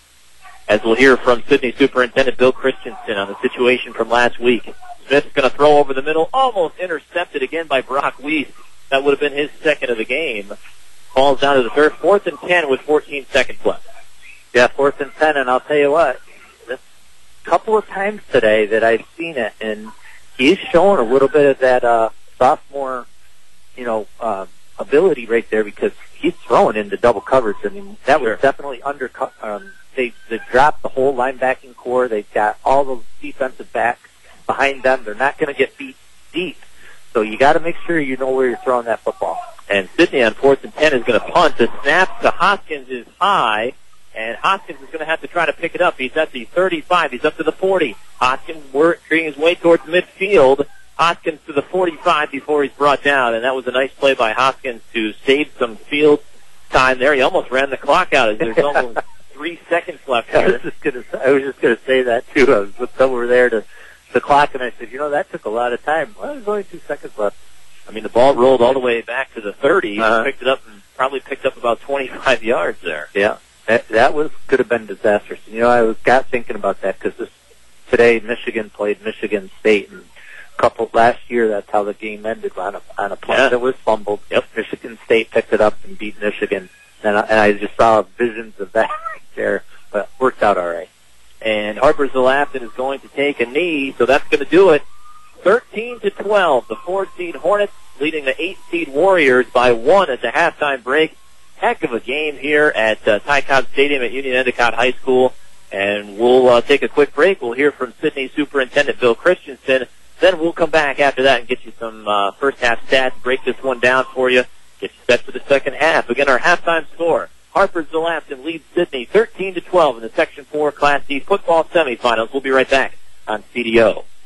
as we'll hear from Sydney Superintendent Bill Christensen on the situation from last week. Smith's going to throw over the middle, almost intercepted again by Brock Weiss. That would have been his second of the game. Falls down to the third, fourth and ten with fourteen seconds left. Yeah, fourth and ten, and I'll tell you what, a couple of times today that I've seen it, and he's showing a little bit of that uh, sophomore, you know, uh, ability right there, because he's throwing into double coverage. I mean, that was definitely under. Um, they they dropped the whole linebacking core. They've got all the defensive backs behind them. They're not going to get beat deep, so you got to make sure you know where you're throwing that football. And Sydney on fourth and ten is going to punt. The snap to Hoskins is high, and Hoskins is going to have to try to pick it up. He's at the thirty-five. He's up to the forty. Hoskins working his way towards midfield. Hoskins to the forty-five before he's brought down, and that was a nice play by Hoskins to save some field time there. He almost ran the clock out as there's almost three seconds left here. I was just going to I was just going to say that too. I was looked over there to the clock, and I said, you know, that took a lot of time. Well, there's only two seconds left. I mean, the ball rolled all the way back to the thirty. Uh-huh. Picked it up and probably picked up about twenty-five yards there. Yeah, that, that was could have been disastrous. You know, I was got thinking about that because this today Michigan played Michigan State, and a couple last year that's how the game ended on a on a punt yeah. that was fumbled. Yep. Michigan State picked it up and beat Michigan, and I, and I just saw visions of that right there, but worked out all right. And Harper Zalafton is going to take a knee, so that's going to do it. thirteen to twelve, the four-seed Hornets leading the eight-seed Warriors by one at the halftime break. Heck of a game here at uh, Ty Cobb Stadium at Union Endicott High School. And we'll uh, take a quick break. We'll hear from Sydney Superintendent Bill Christensen. Then we'll come back after that and get you some uh, first-half stats, break this one down for you, get you set for the second half. Again, our halftime score. Harper Zalafton leads Sydney thirteen to twelve in the Section four Class D football semifinals. We'll be right back on C D O.